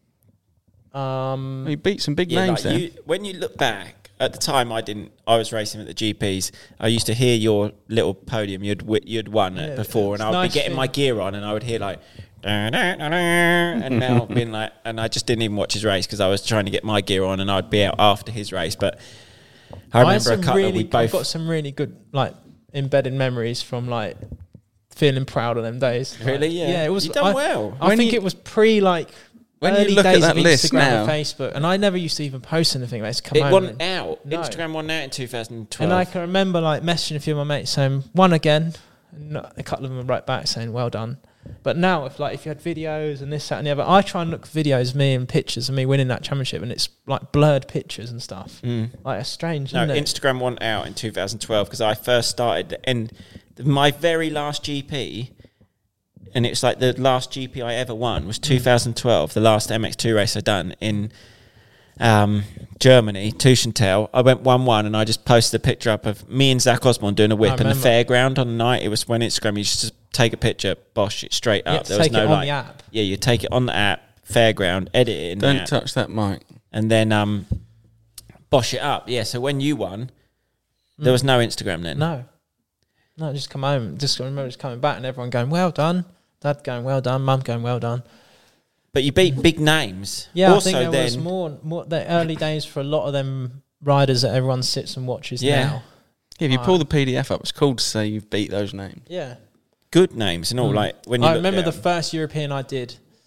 Um, he beat some big Yeah, names like there. you, when you look back at the time, I didn't. I was racing at the G Ps. I used to hear your little podium you'd wi- you'd won Yeah, it before, it's and I would nice be getting thing. my gear on, and I would hear like, "Da, da, da, da," and now being like, and I just didn't even watch his race because I was trying to get my gear on, and I'd be out after his race. But I I had remember a some couple really, we I've both. got some really good like embedded memories from like feeling proud of them days. Really? Like, Yeah. yeah. It was. You done I, well. I When think you- it was pre like when you early look at days that of list Instagram now- and Facebook, and I never used to even post anything. Like, it's come It home wasn't and, out. No. Instagram wasn't out in two thousand twelve. and I can remember like messaging a few of my mates saying one again, and a couple of them wrote back saying well done. But now, if like if you had videos and this, that, and the other, I try and look for videos of me and pictures of me winning that championship, and it's like blurred pictures and stuff. Mm. Like it's strange, No, isn't it? Instagram wasn't out in two thousand twelve because I first started, and my very last G P, and it's like the last G P I ever won was two thousand twelve, the last M X two race I done in um, Germany, Tuschenthal. I went one one, and I just posted a picture up of me and Zach Osborne doing a whip in the remember. fairground on the night. It was when Instagram, you just take a picture, bosh it straight You had up. to There was take no it on like, the app. yeah, you take it on the app, fairground, edit it in the Don't app, touch that mic. and then um, bosh it up. Yeah, so when you won, there was no Instagram then. No. No, just come home. Just remember just coming back and everyone going, well done. Dad going, well done. Mum going, well done. But you beat big names. Yeah, also I think there then, was more, more the early days for a lot of them riders that everyone sits and watches Yeah. now. Yeah, if you Right. pull the P D F up, it's cool to say you've beat those names. Yeah. good names and all. Mm. Like when you I look remember the down. first European I did,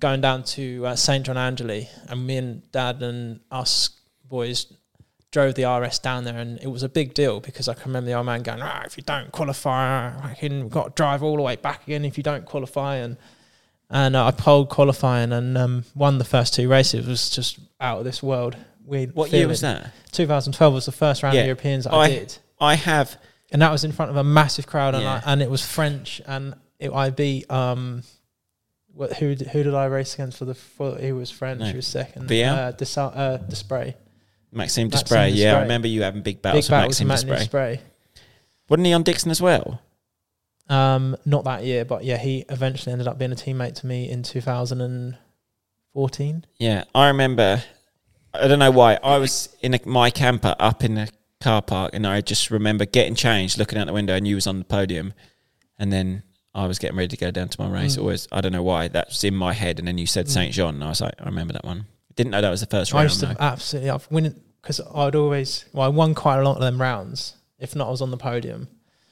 going down to uh, Saint John Angeli, and me and Dad and us boys drove the R S down there, and it was a big deal because I can remember the old man going, ah, if you don't qualify, I can, we've got to drive all the way back again if you don't qualify. And and uh, I polled qualifying and um, won the first two races. It was just out of this world. Weird What feeling. year was that? twenty twelve was the first round Yeah. of Europeans that I, I did. I have... And that was in front of a massive crowd, and, Yeah. I, and it was French, and it, I beat... Um, what, who, who did I race against for the... For, he was French, No. he was second. Biel? Uh, Desa- uh, Desprez. Maxime Maxime Desprez, yeah. I Desprez. remember you having big Big battles with battles with Maxime Maxime Desprez. Desprez. Wasn't he on Dixon as well? Um, not that year, but yeah, he eventually ended up being a teammate to me in two thousand fourteen. Yeah, I remember... I don't know why. I was in a, my camper up in the car park, and I just remember getting changed, looking out the window, and you was on the podium, and then I was getting ready to go down to my race. Mm. Always, I don't know why that was in my head, and then you said Mm. Saint John, and I was like, I remember that one. Didn't know that was the first I round. used to though. absolutely, I've win because I'd always, well, I won quite a lot of them rounds. If not, I was on the podium.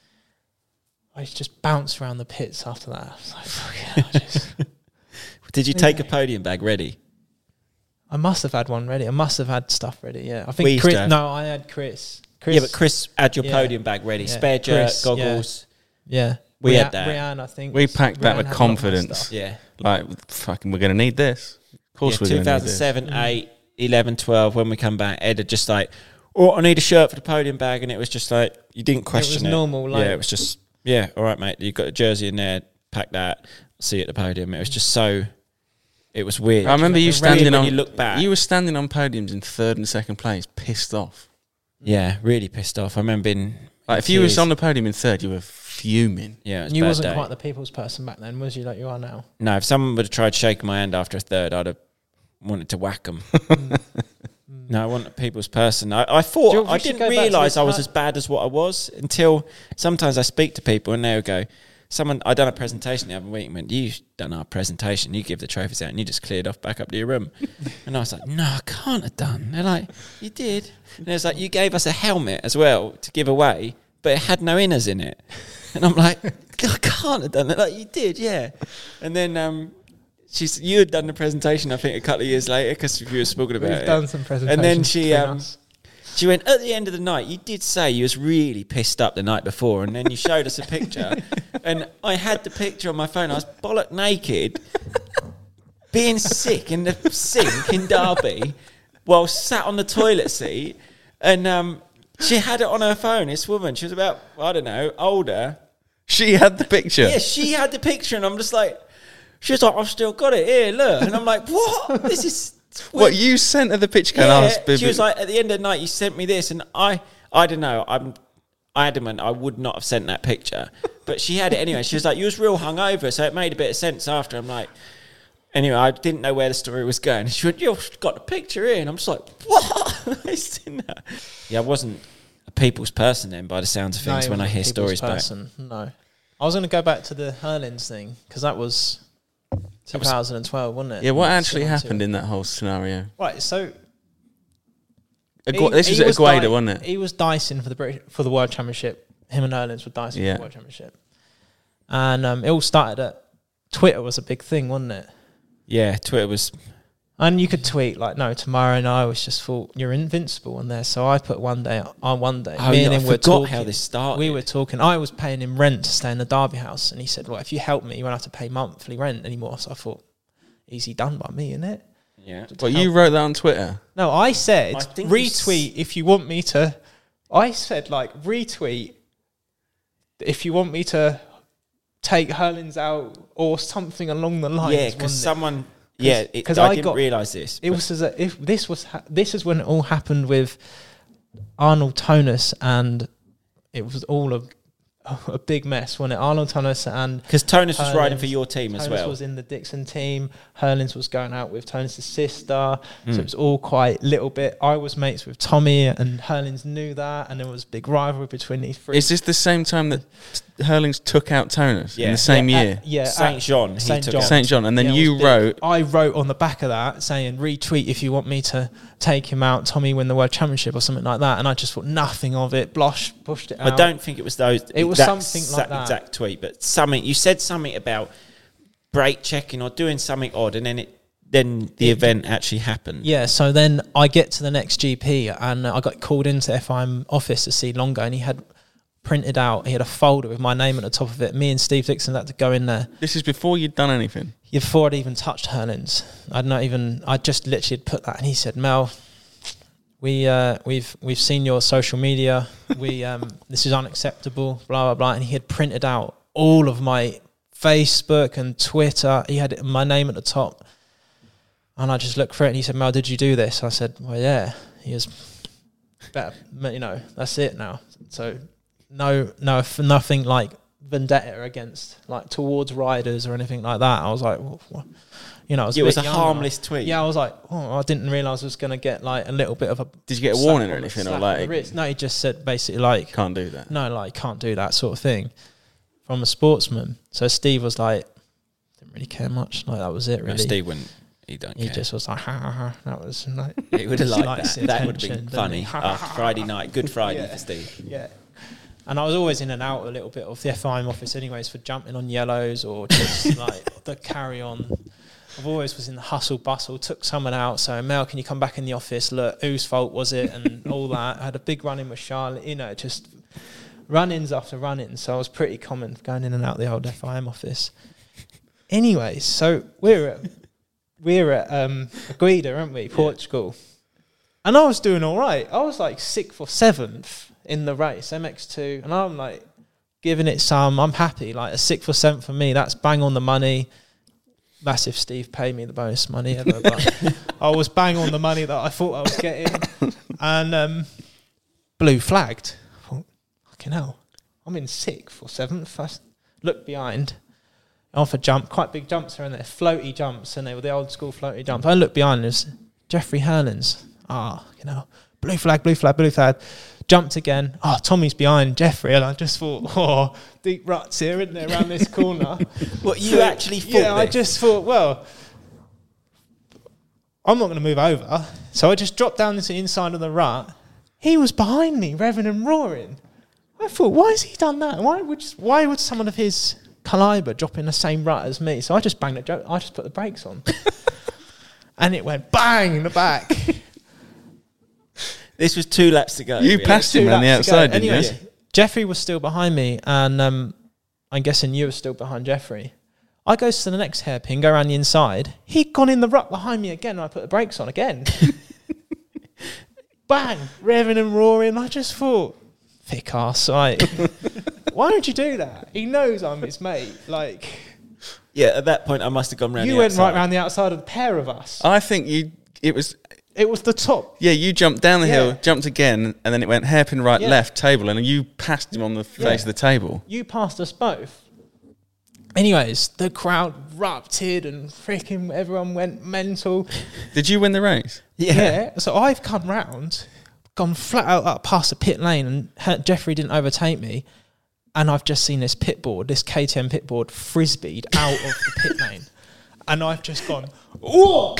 I used to just bounce around the pits after that. I was like, fuck it, I just. Did you take a podium bag ready? I must have had one ready. I must have had stuff ready. Yeah, I think We used Chris. to have- No, I had Chris. Chris. Yeah, but Chris had your Yeah. podium bag ready. Yeah. Spare jerk, Chris, goggles. Yeah, We Rhian- had that. Rhian, I think. We was- packed that Rhian with had a lot of my confidence. stuff. Yeah. Like, fucking, we're going to need this. Of course yeah, we're going to need this. two thousand seven, eight, eleven, twelve, when we come back, Ed had just like, oh, I need a shirt for the podium bag. And it was just like, you didn't question it. was normal, like- yeah, it was just, yeah, all right, mate. You've got a jersey in there, pack that, see you at the podium. It was just so, it was weird. I remember you Weird standing when on. you look back. You were standing on podiums in third and second place, pissed off. Yeah, really pissed off. I remember being. Like, if you was on the podium in third, you were fuming. Yeah, it was a You bad wasn't day. quite the people's person back then, was you? Like you are now. No, if someone would have tried shaking my hand after a third, I'd have wanted to whack them. No, I want a people's person. I, I thought, Do you- we I should didn't go back to realise this I was time- as bad as what I was until sometimes I speak to people and they'll go, someone, I done a presentation the other week and went, you done our presentation, you give the trophies out and you just cleared off back up to your room. And I was like, no, I can't have done. They're like, you did. And it's like, you gave us a helmet as well to give away, but it had no inners in it. And I'm like, I can't have done it. Like, you did, yeah. And then um, she's, you had done the presentation, I think, a couple of years later because you were spoken about We've it. done some presentations. And then she, between um, us. she went, at the end of the night, you did say you was really pissed up the night before, and then you showed us a picture, and I had the picture on my phone. I was bollock naked, being sick in the sink in Derby, while sat on the toilet seat, and um, she had it on her phone. This woman, she was about, I don't know, older. She had the picture. Yeah, she had the picture, and I'm just like, she was like, I've still got it here, look. And I'm like, what? This is... What, you sent her the picture? Going, Yeah, oh, it's she was like, at the end of the night, you sent me this, and I, I don't know, I'm adamant I would not have sent that picture, but she had it anyway. She was like, you was real hungover, so it made a bit of sense after. I'm like, anyway, I didn't know where the story was going. She went, you've got the picture here, and I'm just like, what? I seen that. Yeah, I wasn't a people's person then, by the sounds of No, things, he when I wasn't hear a stories people's back. person. No, I was going to go back to the Hurlins thing because that was twenty twelve, wasn't it? yeah, what Yeah, actually similar to happened it. in that whole scenario? Right, so Agu- he- this he was at Aguada, di- wasn't it? He was dicing for the British, for the World Championship. Him and Hurlins were dicing Yeah. for the World Championship, and um, it all started at Twitter was a big thing, wasn't it? Yeah, Twitter was... And you could tweet like, "No, tomorrow," and I always just thought you're invincible on there. So I put one day on one day. Oh, me yeah, and I him were forgot talking. how this started. We were talking. I was paying him rent to stay in the Derby house, and he said, "Well, if you help me, you won't have to pay monthly rent anymore." So I thought, easy done by me, isn't it? Yeah. Well, you wrote that on Twitter. No, I said I think you retweet if you want me to. I said like retweet if you want me to take Hurlins out or something along the lines. Yeah, because wasn't it? someone... Yeah, it, 'cause I, I didn't got- realise this. It but- was as a, if this was ha- this is when it all happened with Arnold Tonus, and it was all a a big mess when it Arnold Tonus and Because Tonus was riding Hurlins- for your team as Tonus well. was in the Dixon team. Hurlins was going out with Tonus' sister, Mm. so it was all quite little bit. I was mates with Tommy, and Hurlins knew that, and there was a big rivalry between these three. Is this the same time that Hurlings took out Tonus in Yeah. the same yeah, year? At, yeah, Saint at John, he Saint took John. out. Saint John, and then Yeah, it you was big. wrote. I wrote on the back of that saying retweet if you want me to take him out. Tommy win the World Championship or something like that, and I just thought nothing of it. Blush pushed it out. I don't think it was those. It was that something like sa- that. exact tweet, but something you said something about brake checking or doing something odd, and then it then the it, event actually happened. Yeah, so then I get to the next G P, and I got called into F I M office to see Longo, and he had printed out, he had a folder with my name at the top of it. Me and Steve Dixon had to go in there. This is before you'd done anything? Before I'd even touched Hurlins. I'd not even, I just literally put that, and he said, Mel, we, uh, we've we've seen your social media, we um, this is unacceptable, blah, blah, blah. And he had printed out all of my Facebook and Twitter. He had my name at the top. And I just looked through it, and he said, Mel, did you do this? I said, well, yeah. He was, better, you know, that's it now. So no, no, nothing like vendetta against, like towards riders or anything like that. I was like, well, well, you know, I was it a was a younger. harmless tweet. Yeah, I was like, oh, I didn't realise I was going to get like a little bit of a. Did you get a warning or anything, or like? No, he just said basically like, can't do that. No, like can't do that sort of thing from a sportsman. So Steve was like, didn't really care much. Like that was it, really. No, Steve wouldn't. He don't He care. just was like, ha ha ha. That was like. He would have liked that. That would have attention, been funny didn't he? after Friday night. Good Friday Yeah. for Steve. Yeah. And I was always in and out a little bit of the F I M office anyways for jumping on yellows or just like the carry on. I've always was in the hustle bustle, took someone out. So, Mel, can you come back in the office? Look, whose fault was it? And all that. I had a big run in with Charlotte, you know, just run-ins after run-ins. So I was pretty common going in and out the old F I M office. Anyways, so we're at, we're at um, Aguida, aren't we? Portugal. And I was doing all right. I was like sixth or seventh in the race, M X two, and I'm like giving it some. I'm happy, like a sixth or seventh for me. That's bang on the money. That's if Steve paid me the bonus money ever. But I was bang on the money that I thought I was getting, and um, blue flagged. I thought, fucking hell, I'm in sixth or seventh. I looked behind. Off a jump, quite big jumps are in there, floaty jumps, and they were the old school floaty jumps. I looked behind, there's Jeffrey Hurlins. Ah, oh, you know, blue flag, blue flag, blue flag. Jumped again. Oh, Tommy's behind Jeffrey, and I just thought, oh, deep ruts here, isn't there, around this corner? What, you so, actually thought Yeah, this? I just thought, well, I'm not going to move over. So I just dropped down into the inside of the rut. He was behind me, revving and roaring. I thought, why has he done that? Why would why would someone of his calibre drop in the same rut as me? So I just banged it. I just put the brakes on. And it went bang in the back. This was two laps to go. You really. passed him on the outside, didn't anyway, you? yeah. Jeffrey was still behind me, and um, I'm guessing you were still behind Jeffrey. I go to the next hairpin, go around the inside. He'd gone in the rut behind me again, and I put the brakes on again. Bang! Revving and roaring. I just thought, thick ass, right? Why would you do that? He knows I'm his mate. Like, Yeah, at that point, I must have gone round you the went outside. right round the outside of the pair of us. I think you. It was. It was the top. Yeah, you jumped down the Yeah. hill, jumped again, and then it went hairpin right, Yeah. left table, and you passed him on the face Yeah. of the table. You passed us both. Anyways, the crowd erupted and freaking everyone went mental. Did you win the race? Yeah. Yeah. So I've come round, gone flat out up past the pit lane, and he- Jeffrey didn't overtake me. And I've just seen this pit board, this K T M pit board, frisbeed out of the pit lane. And I've just gone, whoa!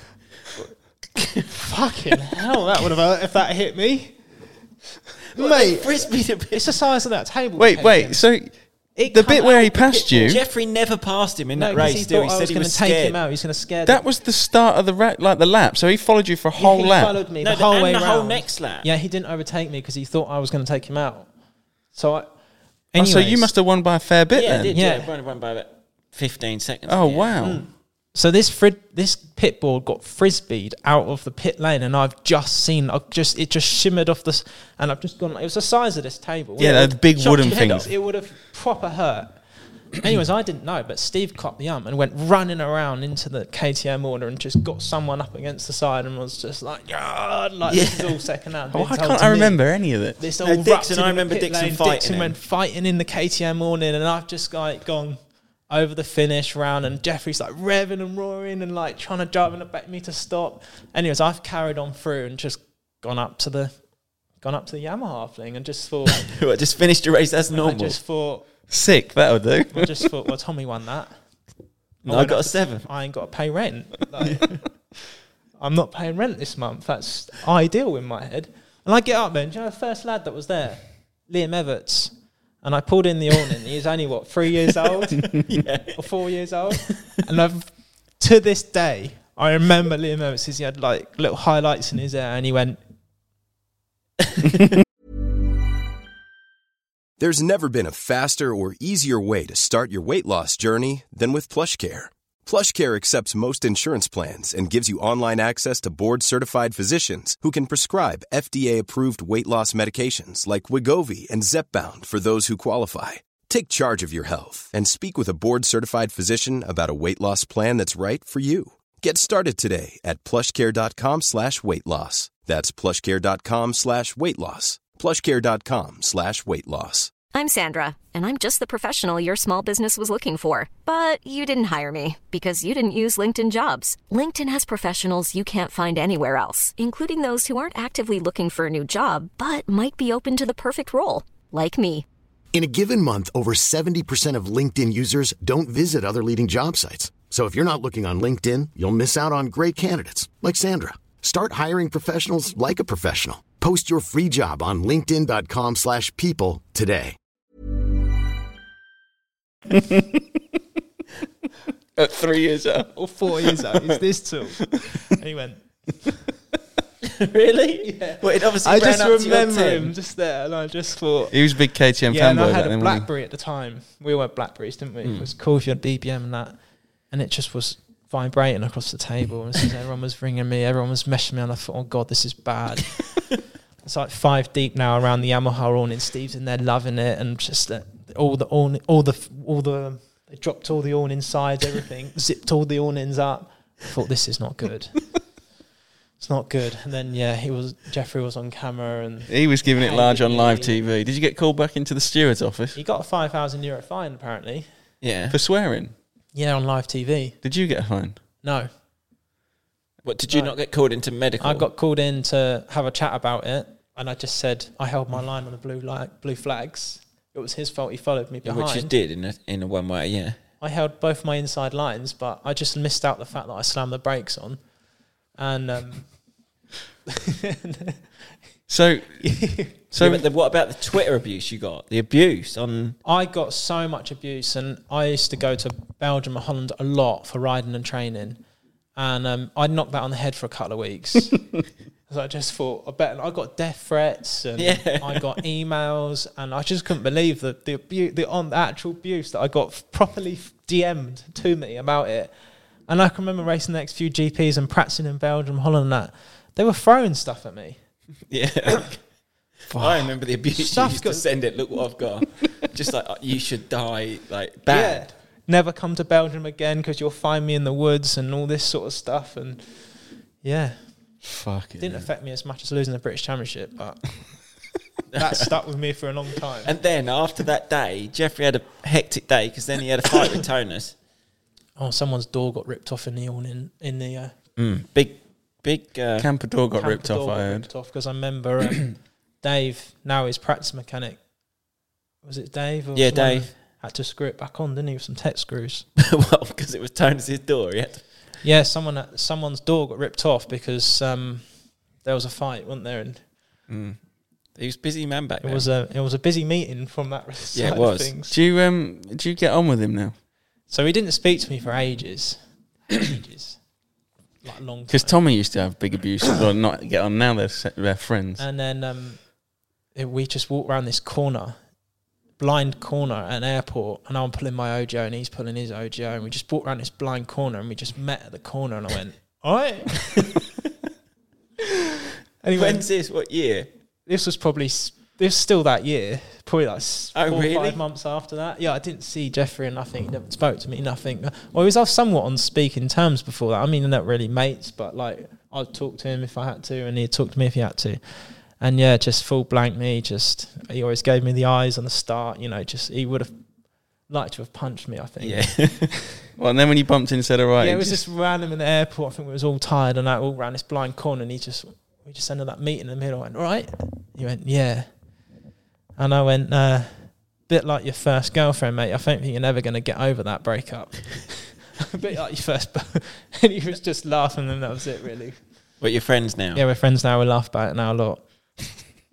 Fucking hell, that would have hurt if that hit me. Mate, Frisbee the bit. it's the size of that table. Wait, K T M. wait. So It the come bit where out he of the passed pit you, board. Jeffrey never passed him in No, that 'cause race. he Still, thought he I said was he going was to take scared. him out. He was going to scare that them. was the start of the ra- like the lap. So he followed you for a Yeah, whole he lap. followed me No, the whole and way the whole round. next lap. Yeah, he didn't overtake me because he thought I was going to take him out. So I. Oh, so you anyways, must have won by a fair bit Yeah, then. it did. Yeah. Yeah, run, run by about fifteen seconds. Oh yeah. wow! So this fri- this pit board got frisbeed out of the pit lane, and I've just seen. I've just it just shimmered off this, and I've just gone. It was the size of this table. Yeah, It those big chopped wooden your head things. off. It would have proper hurt. Anyways, I didn't know, but Steve caught the ump and went running around into the K T M order and just got someone up against the side and was just like, yeah, like this is all second hand. Oh, being why told can't to I me. remember any of it? This No, all Dixon, erupted I in remember the pit Dixon lane. fighting Dixon him. went fighting in the K T M morning, and I've just like gone over the finish round, and Jeffrey's like revving and roaring and like trying to drive and bet me to stop. Anyways, I've carried on through and just gone up to the gone up to the Yamaha thing and just thought, What, just finished your race as I normal. just thought, Sick, that'll do. I just thought, well, Tommy won that. no, I went got up a to- seven. I ain't got to pay rent. Like, I'm not paying rent this month. That's ideal in my head. And I get up there, and do you know the first lad that was there? Liam Everts. And I pulled in the awning. He's only, what, three years old? Yeah. Or four years old? And I've, to this day, I remember Liam Emmett says he had like little highlights in his hair and he went... There's never been a faster or easier way to start your weight loss journey than with PlushCare. PlushCare accepts most insurance plans and gives you online access to board-certified physicians who can prescribe F D A-approved weight loss medications like Wegovy and Zepbound for those who qualify. Take charge of your health and speak with a board-certified physician about a weight loss plan that's right for you. Get started today at plushcare.com slash weight loss. That's plushcare.com slash weight loss. plushcare.com slash weight loss. I'm Sandra, and I'm just the professional your small business was looking for. But you didn't hire me because you didn't use LinkedIn Jobs. LinkedIn has professionals you can't find anywhere else, including those who aren't actively looking for a new job, but might be open to the perfect role, like me. In a given month, over seventy percent of LinkedIn users don't visit other leading job sites. So if you're not looking on LinkedIn, you'll miss out on great candidates like Sandra. Start hiring professionals like a professional. Post your free job on linkedin.com slash people today. At three years old. Or four years old. Is this tall? And he went... Really? Yeah. Well, it obviously I ran just up to your remember ten. him just there, and I just thought... He was a big K T M Yeah, and fanboy I back had then, a wasn't BlackBerry at the time. We all had BlackBerries, didn't we? Mm. It was cool if you had B B M and that. And it just was vibrating across the table. And so everyone was ringing me, everyone was messaging me, and I thought, oh, God, this is bad. It's like five deep now around the Yamaha awning. Steve's in there loving it, and just uh, all the awning, all the all the they dropped all the awning sides, everything, zipped all the awnings up. I thought, this is not good. It's not good. And then yeah, he was Jeffrey was on camera, and he was giving it large on hated live me. T V. Did you get called back into the steward's office He got a five thousand euro fine apparently. Yeah. for swearing? Yeah, on live T V. Did you get a fine? No, What, did you No. not get called into medical? I got called in to have a chat about it, and I just said I held my line on the blue light, blue flags. It was his fault. He followed me Yeah, behind. which you did in a, in a one way, yeah. I held both my inside lines, but I just missed out the fact that I slammed the brakes on. And um, So, so Yeah, but the, what about the Twitter abuse you got? The abuse on... I got so much abuse, and I used to go to Belgium and Holland a lot for riding and training. And um, I'd knocked that on the head for a couple of weeks. So I just thought, I bet I got death threats, and Yeah. I got emails, and I just couldn't believe the the abuse, the on the actual abuse that I got properly D M'd to me about it. And I can remember racing the next few G Ps and practicing in Belgium, Holland, and that they were throwing stuff at me. Yeah. I remember the abuse you Stuff's used to got- send it. Look what I've got. Just like, uh, you should die, like, bad. Yeah. Never come to Belgium again because you'll find me in the woods and all this sort of stuff. And yeah, fuck it it. didn't man. affect me as much as losing the British Championship, but that stuck with me for a long time. And then after that day, Jeffrey had a hectic day because then he had a fight with Tonus. Oh, someone's door got ripped off in the awning in the uh, Big, big... Uh, Camper door got camper ripped door off, got I heard. ripped off because I remember um, Dave, now he's practice mechanic. Was it Dave? Or Yeah, someone Dave. had to screw it back on, didn't he, with some tech screws? well, because it was Tonus's door. He had to, Yeah, someone uh, someone's door got ripped off because um, there was a fight, wasn't there? And he was busy man back it then. was a it was a busy meeting from that side Yeah, it of was. things. Do you um do you get on with him now? So he didn't speak to me for ages, ages, like a long time. Because Tommy used to have big abuse, or not get on. Now they're se- they're friends. And then um, it, we just walked around this corner, blind corner at an airport, and I'm pulling my O G O and he's pulling his O G O, and we just walked around this blind corner and we just met at the corner, and I went, all right. And he went, When's this? What year? this was probably, s- this was still that year, probably like s- Oh, four or really? five months after that. Yeah, I didn't see Jeffrey or nothing. He never spoke to me, nothing. Well, he was off somewhat on speaking terms before that. I mean, they're not really mates, but like, I'd talk to him if I had to, and he'd talk to me if he had to. And yeah, just full blank me. Just he always gave me the eyes on the start. You know, just he would have liked to have punched me, I think. Yeah. Well, and then when you bumped in, said, "All right," Yeah, it he was just random in the airport. I think we was all tired and that all around this blind corner, and he just we just ended that meeting in the middle. I went, all right. He went, yeah. And I went, uh, bit like your first girlfriend, mate. I don't think you're never going to get over that breakup. A bit like your first. And he was just laughing, and that was it, really. But you're friends now. Yeah, we're friends now. We laugh about it now a lot.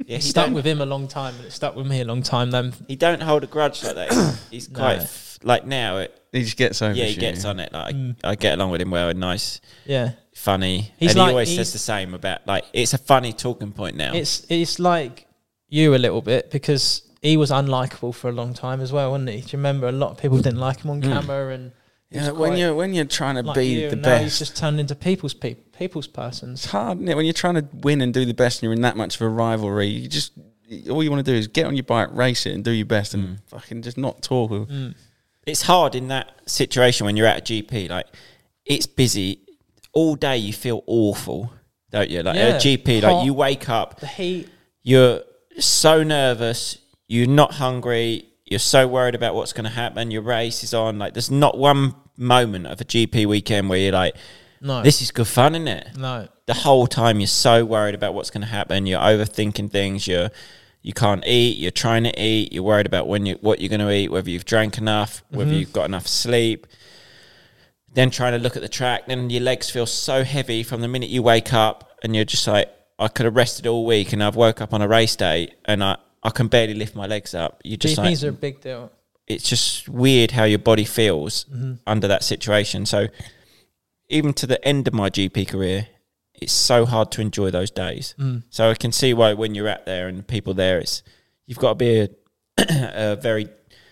Yeah, it he stuck don't- with him a long time, and it stuck with me a long time. Then He don't hold a grudge like that. He's No. quite f- like now. It, He just gets over yeah, he shit, gets yeah. on it. Like Mm. I, I get along with him well. Nice, yeah, funny. He's and like- he always he's- says the same about like it's a funny talking point now. it's it's like you a little bit because he was unlikable for a long time as well, wasn't he? Do you remember a lot of people didn't like him on camera and he Yeah, was when quite you're when you're trying to like be you, the and now he's best, just turned into people's people, people's persons. it's hard, isn't it? When you're trying to win and do the best, and you're in that much of a rivalry, you just all you want to do is get on your bike, race it, and do your best, and fucking just not talk. Mm. It's hard in that situation when you're at a G P. Like it's busy all day. You feel awful, don't you? Like at Yeah. a G P, like Hot. you wake up, The heat, you're so nervous, you're not hungry, you're so worried about what's going to happen. Your race is on. Like there's not one moment of a G P weekend where you're like, no, this is good fun, isn't it? no, The whole time you're so worried about what's going to happen. You're overthinking things. You're you can't eat. You're trying to eat. You're worried about when you what you're going to eat, whether you've drank enough, whether Mm-hmm. you've got enough sleep. Then trying to look at the track. Then your legs feel so heavy from the minute you wake up, and you're just like, I could have rested all week, and I've woke up on a race day, and I, I can barely lift my legs up. You just G Ps like are a big deal. it's just weird how your body feels Mm-hmm. under that situation. So even to the end of my G P career, it's so hard to enjoy those days. Mm. So I can see why when you're out there and the people there, it's you've got to be a, a very,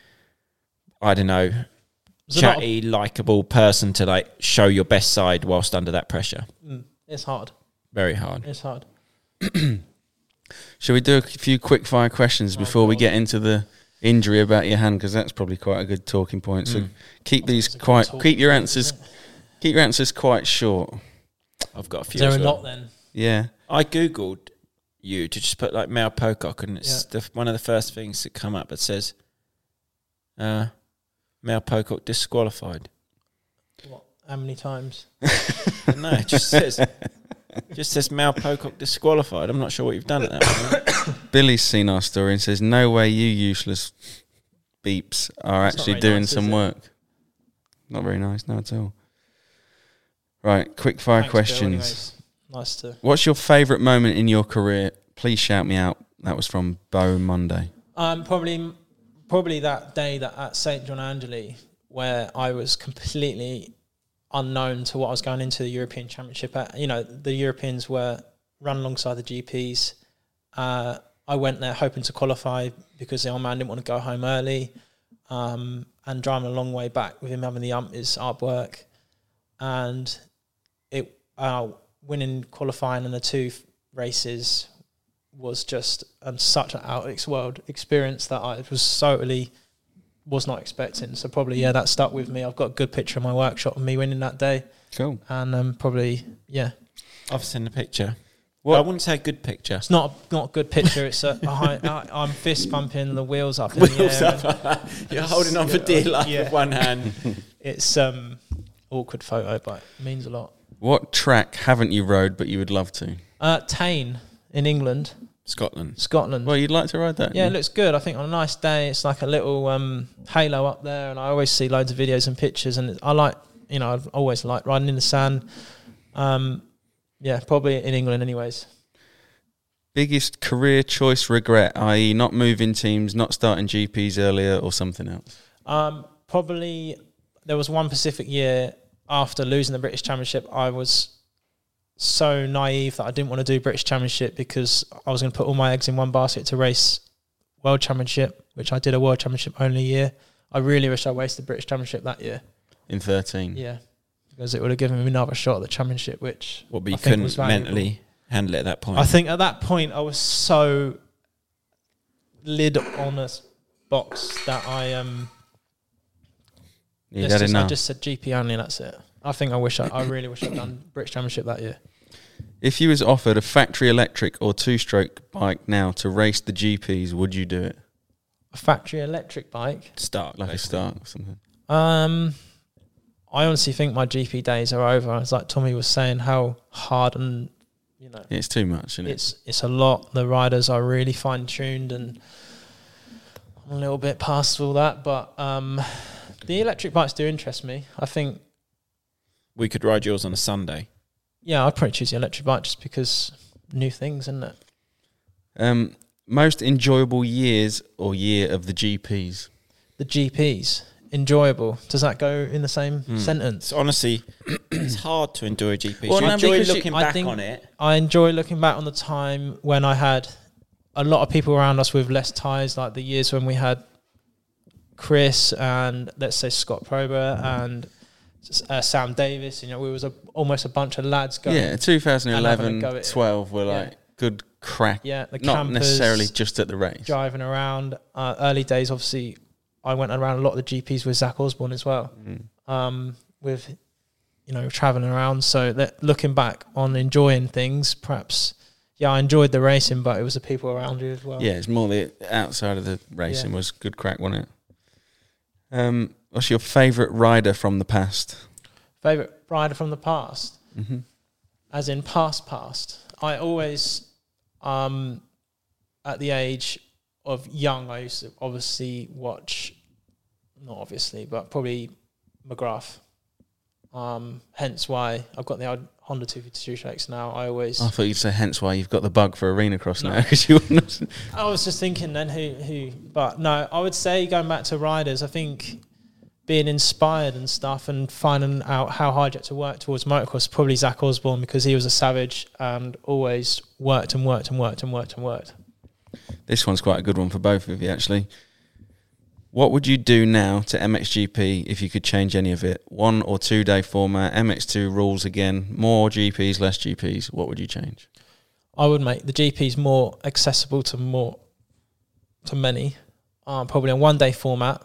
I don't know, There's a lot of- chatty, likable person to like show your best side whilst under that pressure. Mm, it's hard. Very hard. It's hard. Shall we do a few quick fire questions before we get into the injury about your hand? Because that's probably quite a good talking point. So keep these It's a good quite, talking keep your point, answers, isn't it? keep your answers quite short. I've got a few. Is there as a well. lot then? Yeah. I googled you to just put like Mal Pocock, and it's the, one of the first things that come up that says, uh, "Mal Pocock disqualified." What? How many times? No, it just says, just says Mal Pocock disqualified. I'm not sure what you've done at that point. Billy's seen our story and says, "No way, you useless beeps are It's not actually very doing nice, some is it? work." Not very nice, no at all. Right, quick fire Thanks, Bill, questions. anyways. Nice to. What's your favourite moment in your career? Please shout me out. That was from Bo Monday. Um, probably, probably that day that at Saint John Angeli, where I was completely unknown to what I was going into the European Championship at. You know, the Europeans were run alongside the G Ps. Uh, I went there hoping to qualify because the old man didn't want to go home early, um, and driving a long way back with him having the ump is hard work, and it uh, winning qualifying in the two f- races was just um, such an out of this world experience that I was totally was not expecting. So probably yeah, that stuck with me. I've got a good picture of my workshop of me winning that day, Cool. and um, probably yeah, I've seen the picture. What- I wouldn't say a good picture. it's not a, not a good picture. It's a, a high, I, I'm fist pumping the wheels up in the Wheels air. up. You're holding on for dear life Yeah. with one hand. It's um awkward photo, but it means a lot. What track haven't you rode but you would love to? Uh, Tain in England, Scotland. Scotland. Well, you'd like to ride that? Yeah, it looks good. I think on a nice day, it's like a little um, halo up there, and I always see loads of videos and pictures. And I like, you know, I've always liked riding in the sand. Um, yeah, probably in England, anyways. Biggest career choice regret, that is, not moving teams, not starting G Ps earlier, or something else? Um, probably there was one Pacific year after losing the British Championship. I was so naive that I didn't want to do British Championship because I was going to put all my eggs in one basket to race World Championship, which I did a World Championship only year. I really wish I wasted British Championship that year. In thirteen? Yeah, because it would have given me another shot at the championship, which What, but you I think was couldn't valuable. mentally handle it at that point. I think at that point I was so lid on a s- box that I um You'd it's had just, I enough. just said G P only and that's it. I think I wish I, I really wish I'd done British Championship that year. If you was offered a factory electric or two-stroke bike now to race the G Ps, would you do it? A factory electric bike. Start. Like basically. a start or something? Um, I honestly think my G P days are over. It's like Tommy was saying, how hard and you know It's too much, isn't it? it's it's a lot. The riders are really fine tuned and I'm a little bit past all that, but um, the electric bikes do interest me. I think We could ride yours on a Sunday. yeah, I'd probably choose the electric bike just because new things, isn't it? Um, most enjoyable years or year of the G Ps? The G Ps. Enjoyable. Does that go in the same mm. sentence? It's honestly, it's hard to enjoy G Ps. Well, you no, enjoy because looking you, back I on it. I enjoy looking back on the time when I had a lot of people around us with less ties, like the years when we had Chris and, let's say, Scott Prober and uh, Sam Davis. You know, we was a, almost a bunch of lads going. Yeah, twenty eleven, twelve were like yeah. good crack. Yeah, the not campers, necessarily just at the race. Driving around. Uh, early days, obviously, I went around a lot of the G Ps with Zach Osborne as well. Mm. Um, with, you know, travelling around. So that looking back on enjoying things, perhaps, yeah, I enjoyed the racing, but it was the people around you as well. Yeah, it's more the outside of the racing yeah. was good crack, wasn't it? Um, what's your favourite rider from the past? Favourite rider from the past? Mm-hmm. As in past past. I always, um, at the age of young, I used to obviously watch, not obviously, but probably McGrath. Um, hence why I've got the old Honda two fifty-two Shakes now. I always... I thought you'd say hence why you've got the bug for Arena Cross no. now. Cause you I was just thinking then who, who... But no, I would say going back to riders, I think being inspired and stuff and finding out how hard you had to work towards motocross, probably Zach Osborne, because he was a savage and always worked and worked and worked and worked and worked. This one's quite a good one for both of you, actually. What would you do now to M X G P if you could change any of it? One or two day format, M X two rules again, more G Ps, less G Ps. What would you change? I would make the G Ps more accessible to more, to many. Um, probably a one day format.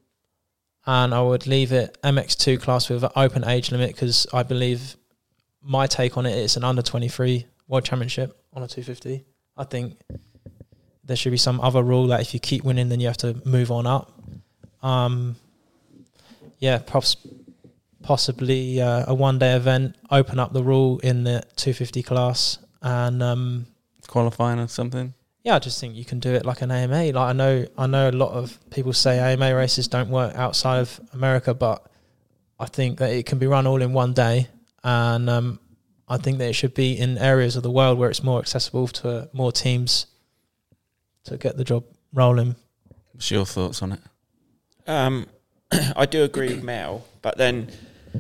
And I would leave it M X two class with an open age limit because I believe my take on it is an under twenty-three World Championship on a two fifty. I think there should be some other rule that if you keep winning, then you have to move on up. Um, yeah, poss- possibly uh, a one-day event, open up the rule in the two fifty class. and um, Qualifying or something? Yeah, I just think you can do it like an A M A. Like I know, I know a lot of people say A M A races don't work outside of America, but I think that it can be run all in one day, and um, I think that it should be in areas of the world where it's more accessible to more teams to get the job rolling. What's your thoughts on it? Um, I do agree with Mel, but then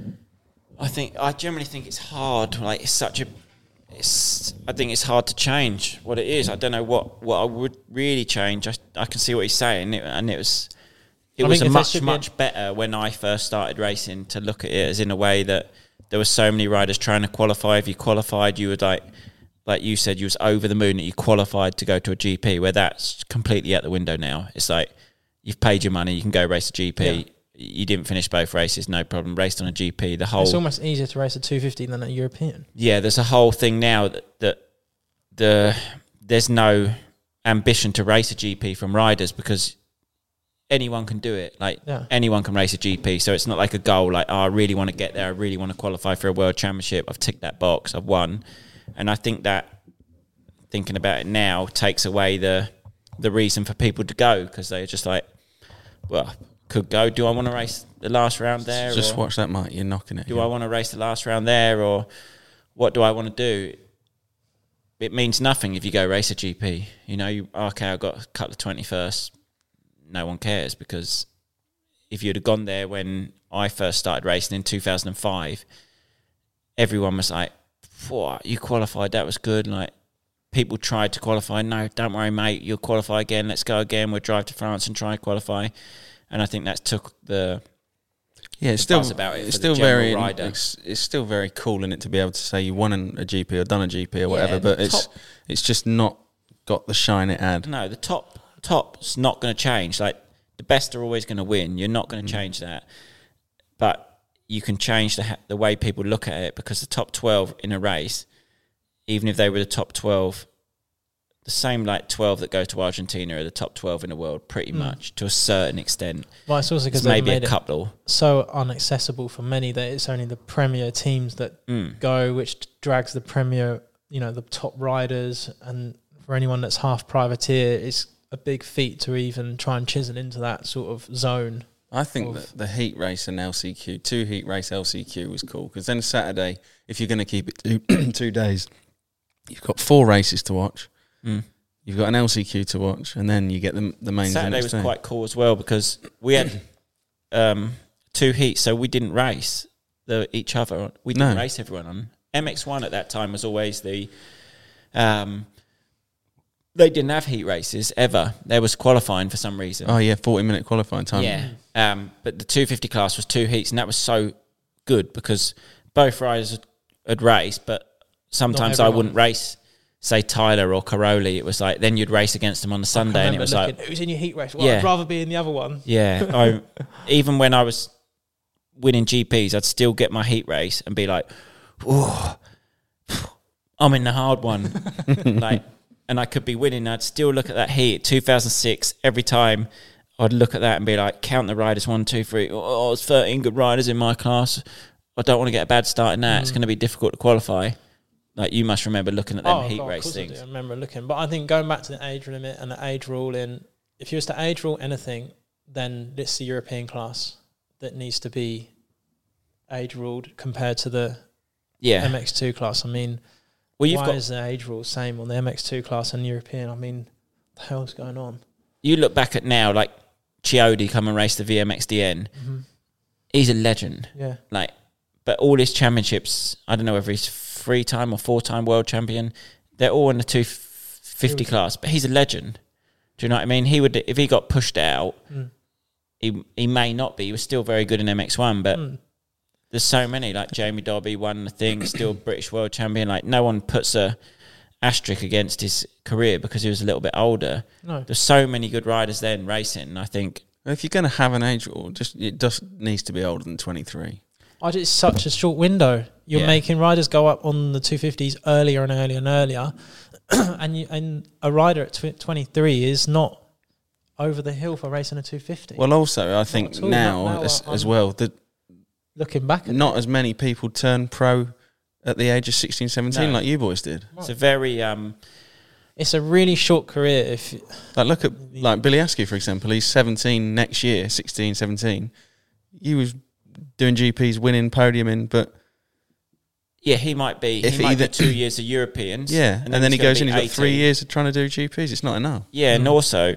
I think I generally think it's hard. Like it's such a It's. I think it's hard to change what it is. I don't know what, what I would really change. I, I can see what he's saying, it, and it was it I was a much be much better when I first started racing to look at it as in a way that there were so many riders trying to qualify. If you qualified, you would like like you said, you was over the moon that you qualified to go to a G P. Where that's completely out the window now. It's like you've paid your money, you can go race a G P. Yeah. You didn't finish both races, no problem. Raced on a G P. The whole it's almost easier to race a two fifty than a European. Yeah, there's a whole thing now that, that the there's no ambition to race a G P from riders because anyone can do it. Like yeah. anyone can race a G P, so it's not like a goal. Like oh, I really want to get there. I really want to qualify for a world championship. I've ticked that box. I've won, and I think that thinking about it now takes away the the reason for people to go because they're just like, well. Could go. Do I want to race the last round there? Just or watch that, Mike. You're knocking it. Do yeah. I want to race the last round there, or what do I want to do? It means nothing if you go race a G P. You know, you, okay, I got a couple of twenty-first. No one cares because if you'd have gone there when I first started racing in two thousand five, everyone was like, "Whoa, you qualified. That was good." Like people tried to qualify. No, don't worry, mate. You'll qualify again. Let's go again. We'll drive to France and try and qualify. And I think that's took the yeah. It's the still about it it's still very it's, it's still very cool in it to be able to say you won a G P or done a G P or whatever. Yeah, but it's it's just not got the shine it had. No, the top top's not going to change. Like the best are always going to win. You're not going to mm. change that. But you can change the ha- the way people look at it because the top twelve in a race, even if they were the top twelve. The same like twelve that go to Argentina are the top twelve in the world, pretty mm. much to a certain extent. Well, it's also because maybe made a couple it so inaccessible for many that it's only the premier teams that mm. go, which drags the premier, you know, the top riders, and for anyone that's half privateer, it's a big feat to even try and chisel into that sort of zone. I think that the heat race and L C Q, two heat race L C Q was cool because then Saturday, if you're going to keep it two, two days, you've got four races to watch. Mm. You've got an L C Q to watch, and then you get the the main. Saturday was quite cool as well because we had um, two heats, so we didn't race the each other. We didn't No. race everyone on. M X one at that time was always the. Um, they didn't have heat races ever. There was qualifying for some reason. Oh yeah, forty minute qualifying time. Yeah, um, but the two fifty class was two heats, and that was so good because both riders had, had raced, but sometimes I everyone. wouldn't race. Say Tyler or Caroli, it was like then you'd race against them on the Sunday, and it was looking, like, who's in your heat race? Well, Yeah. I'd rather be in the other one. yeah. I even when I was winning G Ps, I'd still get my heat race and be like, oh, I'm in the hard one, like, and I could be winning. I'd still look at that heat, two thousand six. Every time I'd look at that and be like, count the riders, one, two, three. Oh, it's thirteen good riders in my class. I don't want to get a bad start in that. Mm. It's going to be difficult to qualify. Like, you must remember looking at them Oh, heat God, of race course I do. things. I remember looking. But I think going back to the age limit and the age ruling, if you was to age rule anything, then it's the European class that needs to be age ruled compared to the Yeah. M X two class. I mean, Well, you've why got is the age rule same on the M X two class and European? I mean, the hell's going on? you look back at now, like Chiodi come and race the V M X D N. Mm-hmm. He's a legend. Yeah. Like, but all his championships, I don't know whether he's three-time or four-time world champion. They're all in the two fifty class, but he's a legend. Do you know what I mean? He would, if he got pushed out, Mm. he he may not be. He was still very good in M X one, but Mm. there's so many. Like Jamie Dobby won the thing, still British world champion. Like, no one puts a asterisk against his career because he was a little bit older. No. There's so many good riders then racing. I think If you're going to have an age rule, just it just needs to be older than twenty-three. I just, it's such a short window. You're Yeah. making riders go up on the two fifties earlier and earlier and earlier, and you, and a rider at tw- twenty-three is not over the hill for racing a two fifty. Well, also I think at all. now, Now- now as, I'm- as well that Looking back at not it, as many people turn pro at the age of sixteen, seventeen No. like you boys did. it's a very um, it's a really short career. If Like look at like Billy Askew, for example. He's seventeen next year, sixteen, seventeen. He was doing G Ps, winning podiuming, but yeah, he might be. If he might either- do two years of Europeans. yeah, and, then he he's gonna goes in. be He's got three eighteen. years of trying to do G Ps. It's not enough. Yeah, and also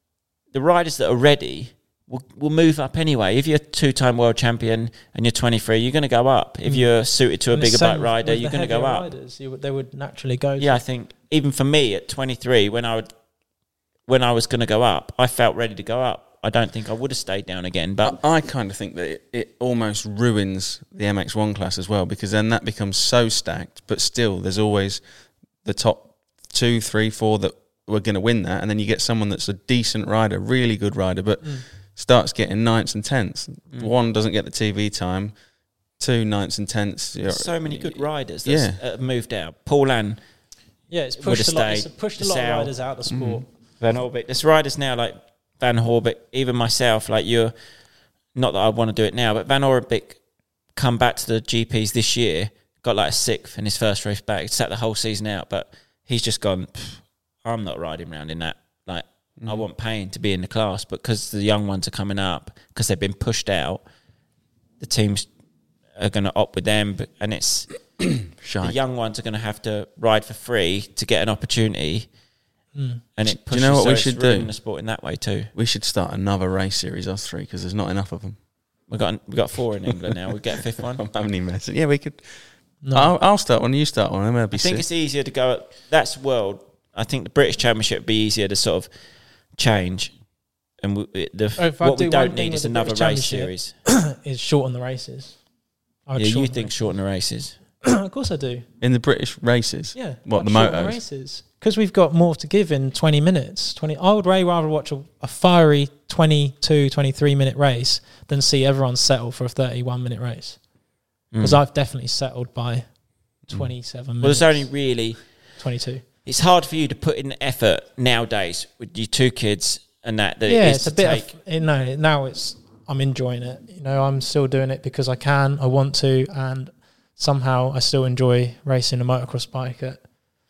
the riders that are ready will will move up anyway. If you're a two-time world champion and you're twenty-three, you're going to go up. If you're suited to a and the bigger same bike rider, with you're the going to go heavier up. Riders, you would, they would naturally go. Yeah, I to. think even for me at twenty-three, when I would when I was going to go up, I felt ready to go up. I don't think I would have stayed down again, but I, I kind of think that it, it almost ruins the M X one class as well, because then that becomes so stacked, but still there's always the top two, three, four that were going to win that, and then you get someone that's a decent rider, really good rider, but Mm. starts getting ninths and tenths. Mm. One doesn't get the T V time, two ninths and tenths. You're- there's so many good riders that Yeah. have moved out. Paul Ann, Yeah, it's Would pushed have a lot. It's stayed. pushed a The lot of Sal. riders out of the sport. Van Horbeck. There's riders now like Van Horbeck, even myself, like you're, not that I want to do it now, but Van Horbeck come back to the G Ps this year, got like a sixth in his first race back, sat the whole season out, but he's just gone, I'm not riding around in that. Like, mm. I want Payne to be in the class, but because the young ones are coming up, because they've been pushed out, the teams are going to opt with them, but, and it's, Shy. the young ones are going to have to ride for free to get an opportunity. Mm. And it Do you pushes know what so we it's should do? ruining the sport in that way too. We should start another race series, us three, because there's not enough of them. We got we got four in England now. We get a fifth one. I'm having messing. Yeah, we could. No. I'll, I'll start one. You start one. That'd be I think sick. it's easier to go. At, that's world. I think the British Championship would be easier to sort of change. And we, the, Oh, if I what we do don't one thing need is with the another British race Championship- series. is shorten the races. I would Yeah, you shorten think the shorten the races? races. Of course I do. In the British races. Yeah. What, I'd the shorten motos? races. Because we've got more to give in twenty minutes. twenty. I would way rather watch a, a fiery twenty-two, twenty-three minute race than see everyone settle for a thirty-one minute race. Because Mm. I've definitely settled by twenty-seven Well, minutes. there's only really. twenty-two. It's hard for you to put in effort nowadays with your two kids and that. that Yeah, it is it's a to bit take. of, it, no, now it's, I'm enjoying it. You know, I'm still doing it because I can, I want to, and somehow I still enjoy racing a motocross bike at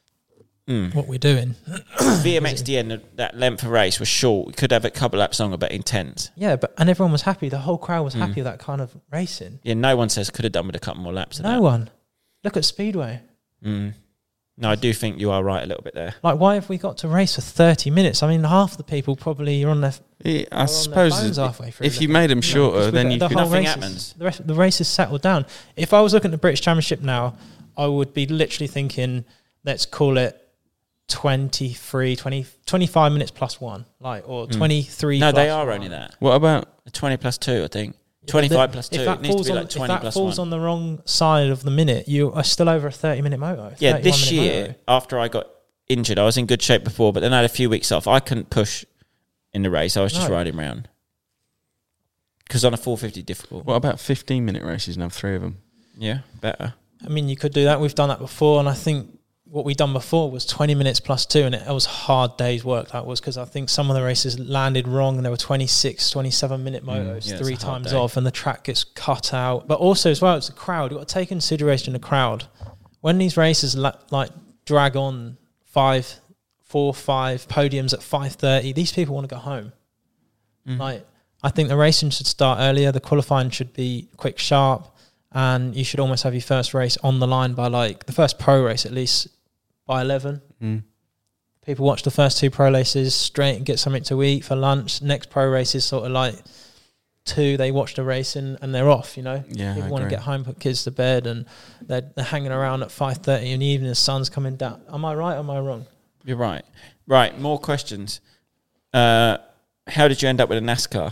Mm. what we're doing. V M X D N, that length of race was short. We could have a couple laps longer, but intense. Yeah, but and everyone was happy. The whole crowd was Mm. happy with that kind of racing. Yeah, no one says could have done with a couple more laps of No that. one. Look at Speedway. Mm. No, I do think you are right a little bit there. Like, why have we got to race for thirty minutes? I mean, half the people probably are on their Yeah, I on suppose their phones it- halfway through. if you made them shorter, know, then you the could. whole Nothing race happens. Is, the, rest, the race is settled down. If I was looking at the British Championship now, I would be literally thinking, let's call it twenty-three, twenty, twenty-five minutes plus one, like, or twenty-three. No, plus they are one. only that. What about? twenty plus two, I think. twenty-five If plus that two. It needs to be falls like on- twenty if that plus falls one. on the wrong side of the minute, you are still over a thirty-minute moto. Yeah, this thirty-one minute year, moto. after I got injured, I was in good shape before, but then I had a few weeks off. I couldn't push in the race. I was just No. riding around. Because on a four fifty difficult. What about fifteen minute races and have three of them? Yeah, better. I mean, you could do that. We've done that before, and I think what we done before was twenty minutes plus two, and it, it was hard day's work. That was because I think some of the races landed wrong, and there were twenty-six, twenty-seven minute motos yeah, it's three a hard times day. off, and the track gets cut out. But also as well, it's the crowd. You've got to take into consideration the crowd. When these races la- like drag on five, four, five podiums at five thirty, these people want to go home. Mm. Like, I think the racing should start earlier. The qualifying should be quick, sharp, and you should almost have your first race on the line by like the first pro race at least by eleven. Mm. People watch the first two pro races straight and get something to eat for lunch. Next pro race is sort of like two. They watch the racing and they're off. You know, Yeah, people I want to agree. get home, put kids to bed, and they're, they're hanging around at five thirty in the evening. The sun's coming down. Am I right? Or am I wrong? You're right. Right, more questions. Uh, how did you end up with a NASCAR?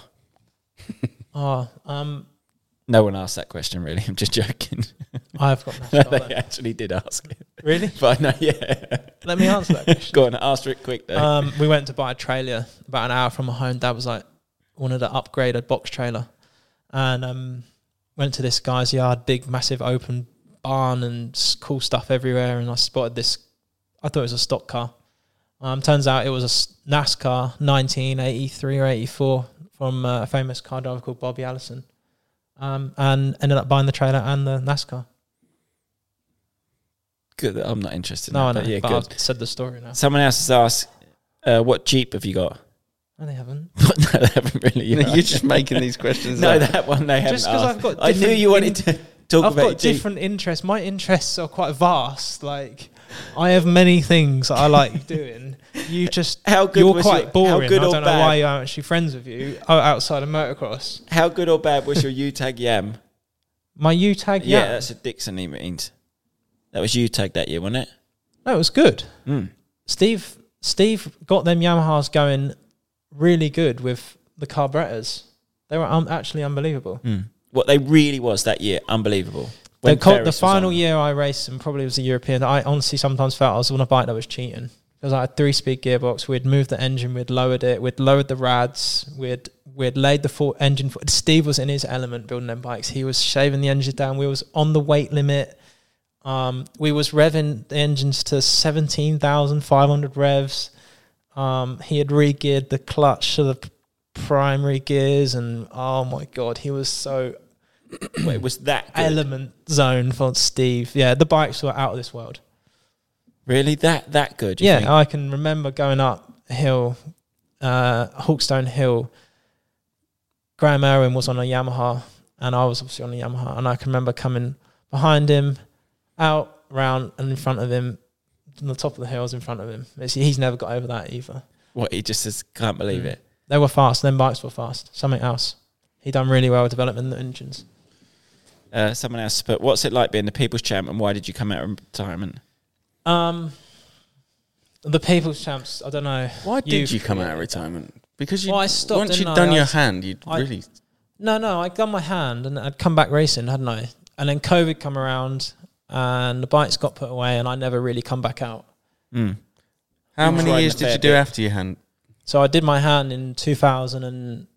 Oh, um, No one asked that question, really. I'm just joking. I've got No, NASCAR they then. actually did ask it. Really? But I know, yeah. Let me answer that question. Go on, answer it quick, though. Um, we went to buy a trailer about an hour from my home. Dad was like, wanted to upgrade a box trailer, and um, went to this guy's yard, big, massive, open barn, and s- cool stuff everywhere. And I spotted this. I thought it was a stock car. Um, turns out it was a s- NASCAR nineteen eighty-three or eighty-four from uh, a famous car driver called Bobby Allison, um, and ended up buying the trailer and the NASCAR. Good. I'm not interested in No, I that. know, but yeah, but good. I've said the story now. Someone else has asked, uh, what Jeep have you got? No, they haven't. No, they haven't really. You're You're just making these questions No, up. that one they haven't Just 'cause asked. I've got I knew different you wanted in- to talk I've about your got Jeep. different interests. My interests are quite vast. Like, I have many things that I like doing. You just, How good you're was quite your- boring. how good I or don't know bad? why I'm actually friends with you o- outside of motocross. How good or bad was your U-Tag Yam? My U-Tag, Yeah, yeah. that's a Dixon he means. That was U-Tag that year, wasn't it? No, it was good. Mm. Steve Steve got them Yamahas going really good with the carburetors. They were um, actually unbelievable. Mm. What they really was that year, unbelievable. The, When co- Ferris the was final on. year I raced, and probably was the European, I honestly sometimes felt I was on a bike that was cheating. Because I had three-speed gearbox, we'd moved the engine, we'd lowered it, we'd lowered the rads, we'd we'd laid the full engine. For, Steve was in his element building them bikes. He was shaving the engines down. We was on the weight limit. Um, we was revving the engines to seventeen thousand five hundred revs. Um, he had re-geared the clutch to the p- primary gears, and oh my God, he was so Well, it was that good. element zone for Steve. Yeah, the bikes were out of this world. Really? That that good? you Yeah, think? I can remember going up a hill, uh, Hawkstone Hill. Graham Irwin was on a Yamaha, and I was obviously on a Yamaha, and I can remember coming behind him, out, round, and in front of him. On the top of the hill, I was in front of him. It's, he's never got over that either. What, he just says, can't believe Mm. it. They were fast. Them bikes were fast. Something else. He done really well developing the engines. Uh, someone else, but what's it like being the People's Champ, and why did you come out of retirement? Um, the People's Champs. I don't know. Why did you come out of retirement? Because you, Well, I stopped, once you'd didn't I? done I your was- hand, you'd I- really... No, no, I'd done my hand and I'd come back racing, hadn't I? And then COVID come around and the bikes got put away and I never really come back out. Mm. How You was many riding years a did fair you do bit. after your hand? So I did my hand in two thousand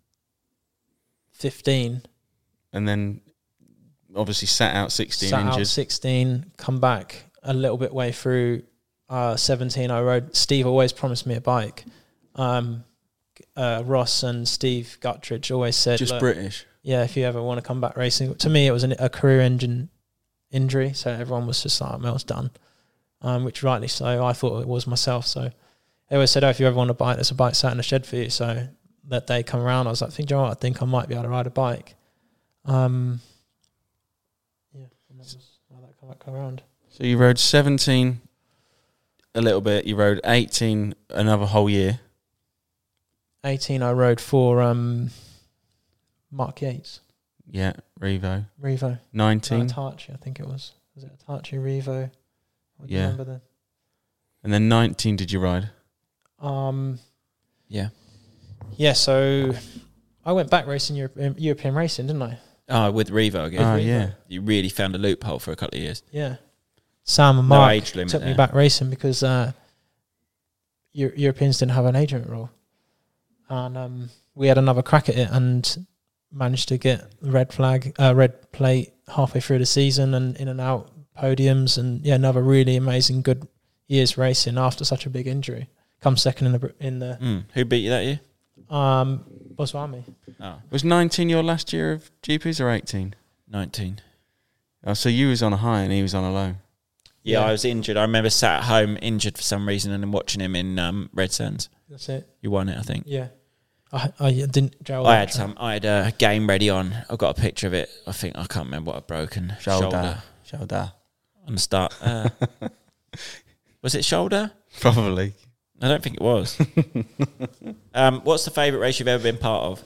fifteen. And then obviously sat out sixteen Sat out injured. sixteen, come back a little bit way through uh, seventeen. I rode, Steve always promised me a bike. Um, uh, Ross and Steve Guttridge always said, Just "Look, British. yeah, if you ever want to come back racing." To me, it was an, a career engine injury, so everyone was just like, Mel's done, um, which rightly so. I thought it was myself, so they always said, oh, if you ever want a bike, there's a bike sat in the shed for you. So that day come around, I was like, think, you know what, I think I might be able to ride a bike. Um, yeah, and that was how that come back around. So you rode seventeen a little bit. You rode eighteen another whole year. eighteen, I rode for um, Mark Yates. Yeah, Revo. Revo. nineteen. Hitachi, I think it was. Was it Hitachi, Revo? What do you Yeah. remember then? And then nineteen, did you ride? Um, Yeah. yeah, so I went back racing Europe, European racing, didn't I? Oh, with Revo again. Oh, Revo. yeah. You really found a loophole for a couple of years. Yeah. Sam and No Mark age limit took me there. back racing because uh, Euro- Europeans didn't have an agent rule. And um, we had another crack at it and managed to get the red flag, uh, red plate halfway through the season and in and out podiums. And yeah, another really amazing, good year's racing after such a big injury. Come second in the in the Mm. Who beat you that year? um, Boswami. Oh, Was nineteen your last year of G Ps or eighteen? nineteen. Oh, so you was on a high and he was on a low. Yeah, Yeah. I was injured. I remember sat at home injured for some reason and then watching him in um, Red Sands. That's it. You won it, I think. Yeah. I, I didn't. Joel I had some. I had a game ready on. I got a picture of it. I think I can't remember what I'd broken. Shoulder. Shoulder. on the start. Uh, was it shoulder? Probably. I don't think it was. um, what's the favourite race you've ever been part of?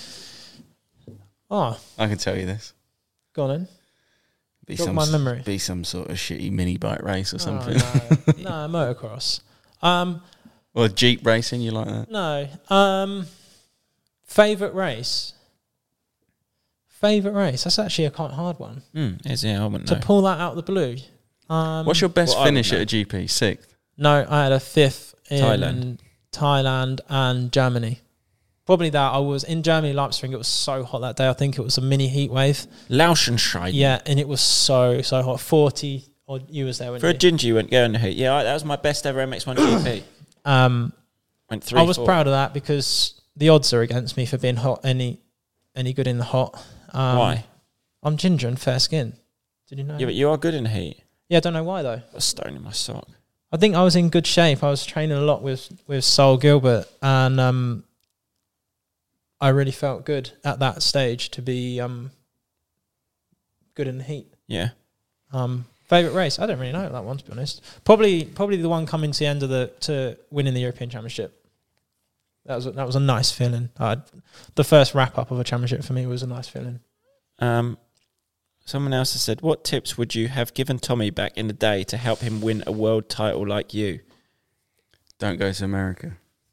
Oh, I can tell you this. go on then. Be Jog some my s- memory. Be some sort of shitty mini bike race or Oh, something. no, no, motocross. Um, Or Jeep racing, you like that? no. Um, favorite race. Favorite race. That's actually a quite hard one Mm, is, yeah, I wouldn't to know. pull that out of the blue. Um, What's your best well, I finish would at a G P? Sixth. No, I had a fifth in Thailand. Thailand and Germany. Probably that. I was in Germany, Leipzig. It was so hot that day. I think it was a mini heat wave. Lauschenscheid. Yeah, and it was so so hot. Forty or you was there, weren't For a you? ginger, you went go in the heat. Yeah, I, that was my best ever M X one G P. Um, Went three. I was four. proud of that because the odds are against me for being hot any any good in the hot. Um, Why? I'm ginger and fair skin. Did you know? Yeah, but you are good in the heat. Yeah, I don't know why though. Got a stone in my sock. I think I was in good shape. I was training a lot with with Sol Gilbert, and um, I really felt good at that stage to be um, good in the heat. Yeah. Um, favorite race? I don't really know that one, to be honest. Probably, probably the one coming to the end of the to winning the European Championship. That was a, that was a nice feeling. Uh, the first wrap up of a championship for me was a nice feeling. Um, someone else has said, what tips would you have given Tommy back in the day to help him win a world title like you? Don't go to America.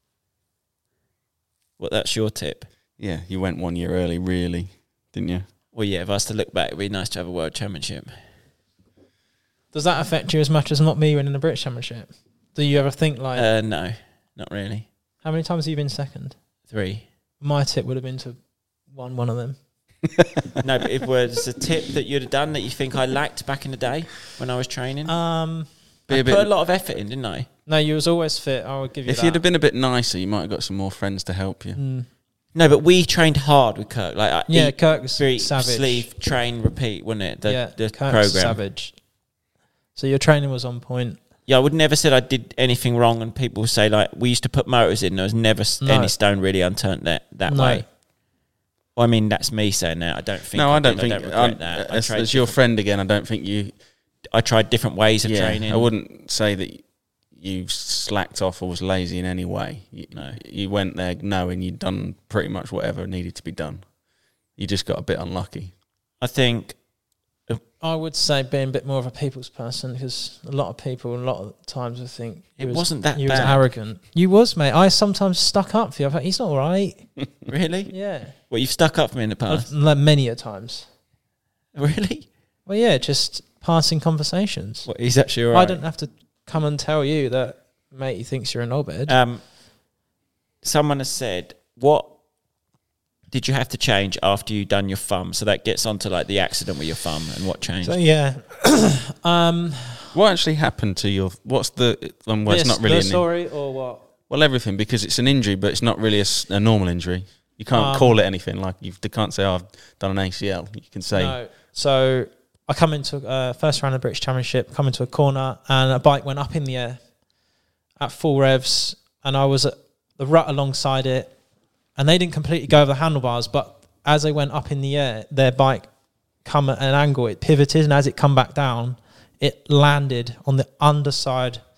Well, that's your tip. Yeah, you went one year early, really, didn't you? Well, yeah, if I was to look back, it'd be nice to have a world championship. Does that affect you as much as not me winning the British Championship? Do you ever think like, Uh, no, not really. how many times have you been second? Three. My tip would have been to won one of them. No, but if it was a tip that you'd have done that you think I lacked back in the day when I was training, Um, Be I a put bit- a lot of effort in, didn't I? no, you was always fit. I would give you If that. you'd have been a bit nicer, you might have got some more friends to help you. Mm. No, but we trained hard with Kirk. Like, I Yeah, eat, Kirk was beat, savage. sleeve, train, repeat, wasn't it? The, yeah, the Kirk's program. savage. So your training was on point. Yeah, I would never said I did anything wrong, and people say like we used to put motors in. There was never s No. any stone really unturned that that No. way. Well, I mean, that's me saying that. I don't think. No, I don't did. think. I don't um, regret that. I as, tried, as your different, friend again, I don't think you. I tried different ways of Yeah, training. I wouldn't say that you slacked off or was lazy in any way. You, No. you went there knowing you'd done pretty much whatever needed to be done. You just got a bit unlucky. I think. I would say being a bit more of a people's person because a lot of people, a lot of times, I think It was, wasn't that you was bad. arrogant. You was, mate. I sometimes stuck up for you. I thought he's not all right. Really? Yeah, Well, you've stuck up for me in the past. Like, many a times. Really? Well, yeah, just passing conversations. Well, he's actually all right. I don't have to come and tell you that, mate. He thinks you're a knobhead. Um, someone has said, what did you have to change after you done your thumb? So that gets onto like the accident with your thumb and what changed. so yeah, um, What actually happened to your? What's the? Um, well, it's this, not really the an in- story or what? well everything because it's an injury, but it's not really a, s- a normal injury. You can't Um, call it anything. Like you can't say, oh, "I've done an A C L." You can say, No. So I come into uh, first round of the British Championship, come into a corner, and a bike went up in the air at full revs, and I was at the rut alongside it, and they didn't completely go over the handlebars, but as they went up in the air, their bike come at an angle, it pivoted, and as it come back down, it landed on the underside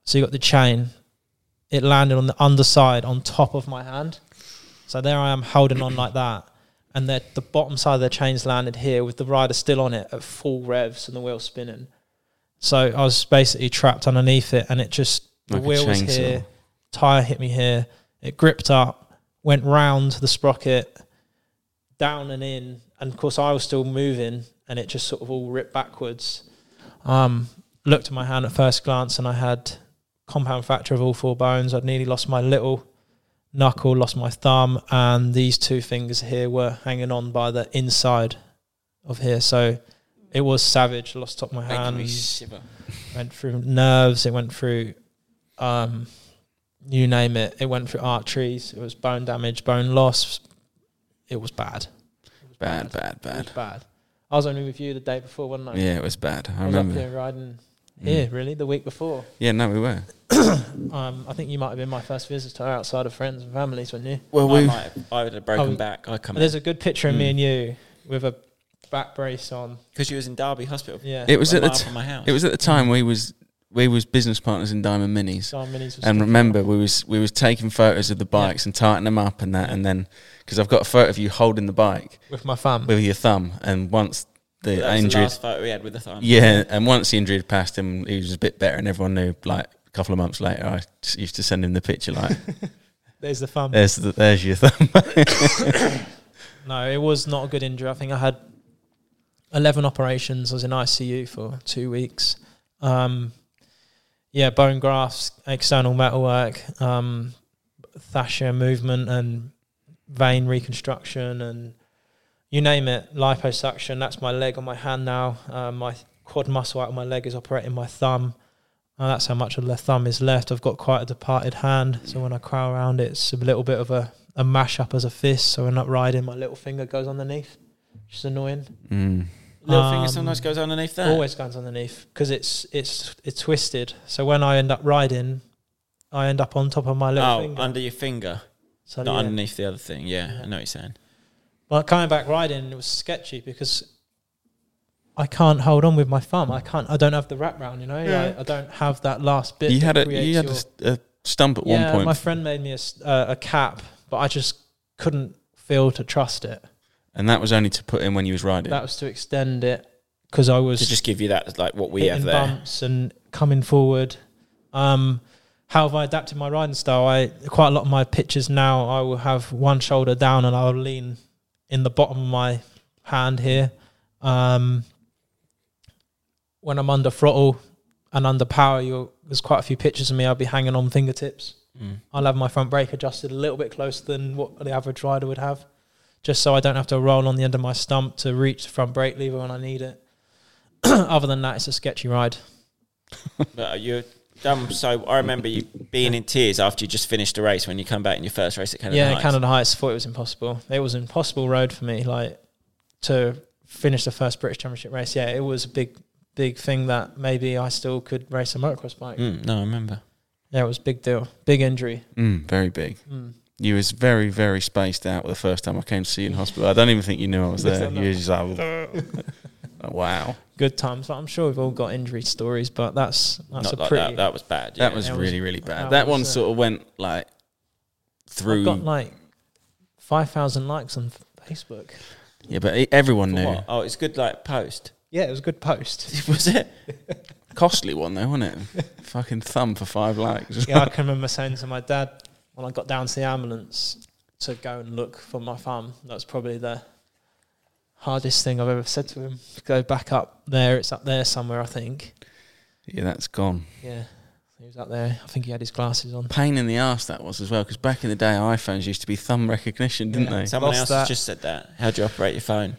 So you got the chain. It landed on the underside on top of my hand. So there I am holding on like that. And the, the bottom side of the chain's landed here with the rider still on it at full revs and the wheel spinning. So I was basically trapped underneath it, and it just, the Like a wheel was chainsaw. here, tyre hit me here, it gripped up, went round the sprocket, down and in, and of course I was still moving, and it just sort of all ripped backwards. Um, looked at my hand at first glance, and I had compound fracture of all four bones. I'd nearly lost my little knuckle, lost my thumb, and these two fingers here were hanging on by the inside of here. So it was savage. Lost top of my hand. Making me shiver. Went through nerves. It went through, um, you name it. It went through arteries. It was bone damage, bone loss. It was bad. It was Bad, bad, It bad. was bad. I was only with you the day before, wasn't I? Yeah, it was bad. I I was up remember. here riding here, really, the week before. Yeah, no, we were. Um, I think you might have been my first visitor outside of friends and families, weren't you? Well, I we. might have, I would have broken Oh, back. I come There's a good picture of me Mm. and you with a back brace on. because you was in Derby Hospital. Yeah. It was a at the mile t- from my house. It was at the time we was we was business partners in Diamond Minis. Simon Minis was And stuck remember, out. we was we was taking photos of the bikes and tightening them up and that, and then because I've got a photo of you holding the bike with my thumb. with your thumb, and once the that was the injury, last photo we had with the thumb. yeah, and once the injury had passed him, he was a bit better, and everyone knew. Like a couple of months later, I just used to send him the picture, like, There's the thumb. "There's the, there's your thumb." No, it was not a good injury. I think I had eleven operations. I was in I C U for two weeks. Um, yeah, bone grafts, external metalwork, um, fascia movement and vein reconstruction and you name it, liposuction. That's my leg on my hand now. Uh, my quad muscle out of my leg is operating my thumb. Uh, that's how much of the thumb is left. I've got quite a departed hand, so when I crawl around, it's a little bit of a, a mash up as a fist. So when I'm riding, my little finger goes underneath, which is annoying. mm. Little finger Um, sometimes goes underneath that. Always goes underneath because it's it's it's twisted. So when I end up riding, I end up on top of my little Oh, finger. under your finger, so not yeah. underneath the other thing. Yeah, Yeah. I know what you're saying. Well, coming back riding, it was sketchy because I can't hold on with my thumb. I can't. I don't have the wrap round. You know, like, I don't have that last bit. You that had a creates you had your- a, st- a stump at yeah, one point. my friend made me a, s- uh, a cap, but I just couldn't feel to trust it. And that was only to put in when you was riding. That was to extend it because I was To just give you that, like what we have hitting there. bumps and coming forward. Um, how have I adapted my riding style? I quite a lot of my pictures now, I will have one shoulder down and I'll lean in the bottom of my hand here. Um, when I'm under throttle and under power, you'll, there's quite a few pictures of me. I'll be hanging on fingertips. Mm. I'll have my front brake adjusted a little bit closer than what the average rider would have, just so I don't have to roll on the end of my stump to reach the front brake lever when I need it. Other than that, it's a sketchy ride. But you're done. So I remember you being in tears after you just finished a race when you come back in your first race at Canada yeah, Heights. Canada Heights, thought it was impossible. It was an impossible road for me, like, to finish the first British Championship race. Yeah, it was a big, big thing that maybe I still could race a motocross bike. Mm, no, I remember. Yeah, it was a big deal. Big injury. mm, very big. Mm. You was very, very spaced out the first time I came to see you in hospital. I don't even think you knew I was there. Yes, I You were just like, oh, wow. Good times. But I'm sure we've all got injury stories, but that's that's Not a like pretty... that. That was bad. Yeah. That was it was- really, really bad. that That was, one uh, sort of went like through. I've got like five thousand likes on Facebook. Yeah, but e- everyone For knew. what? Oh, it's good. Like post. Yeah, it was a good post. Was it? Costly one though, wasn't it? Fucking thumb for five likes. Yeah, I can remember saying to my dad when I got down to the ambulance to go and look for my thumb. That's probably the hardest thing I've ever said to him. Go back up there. It's up there somewhere, I think. Yeah, that's gone. Yeah, he was up there. I think he had his glasses on. Pain in the arse that was as well, because back in the day, iPhones used to be thumb recognition, didn't Yeah. they? Someone Lost else that. has just said that. How do you operate your phone?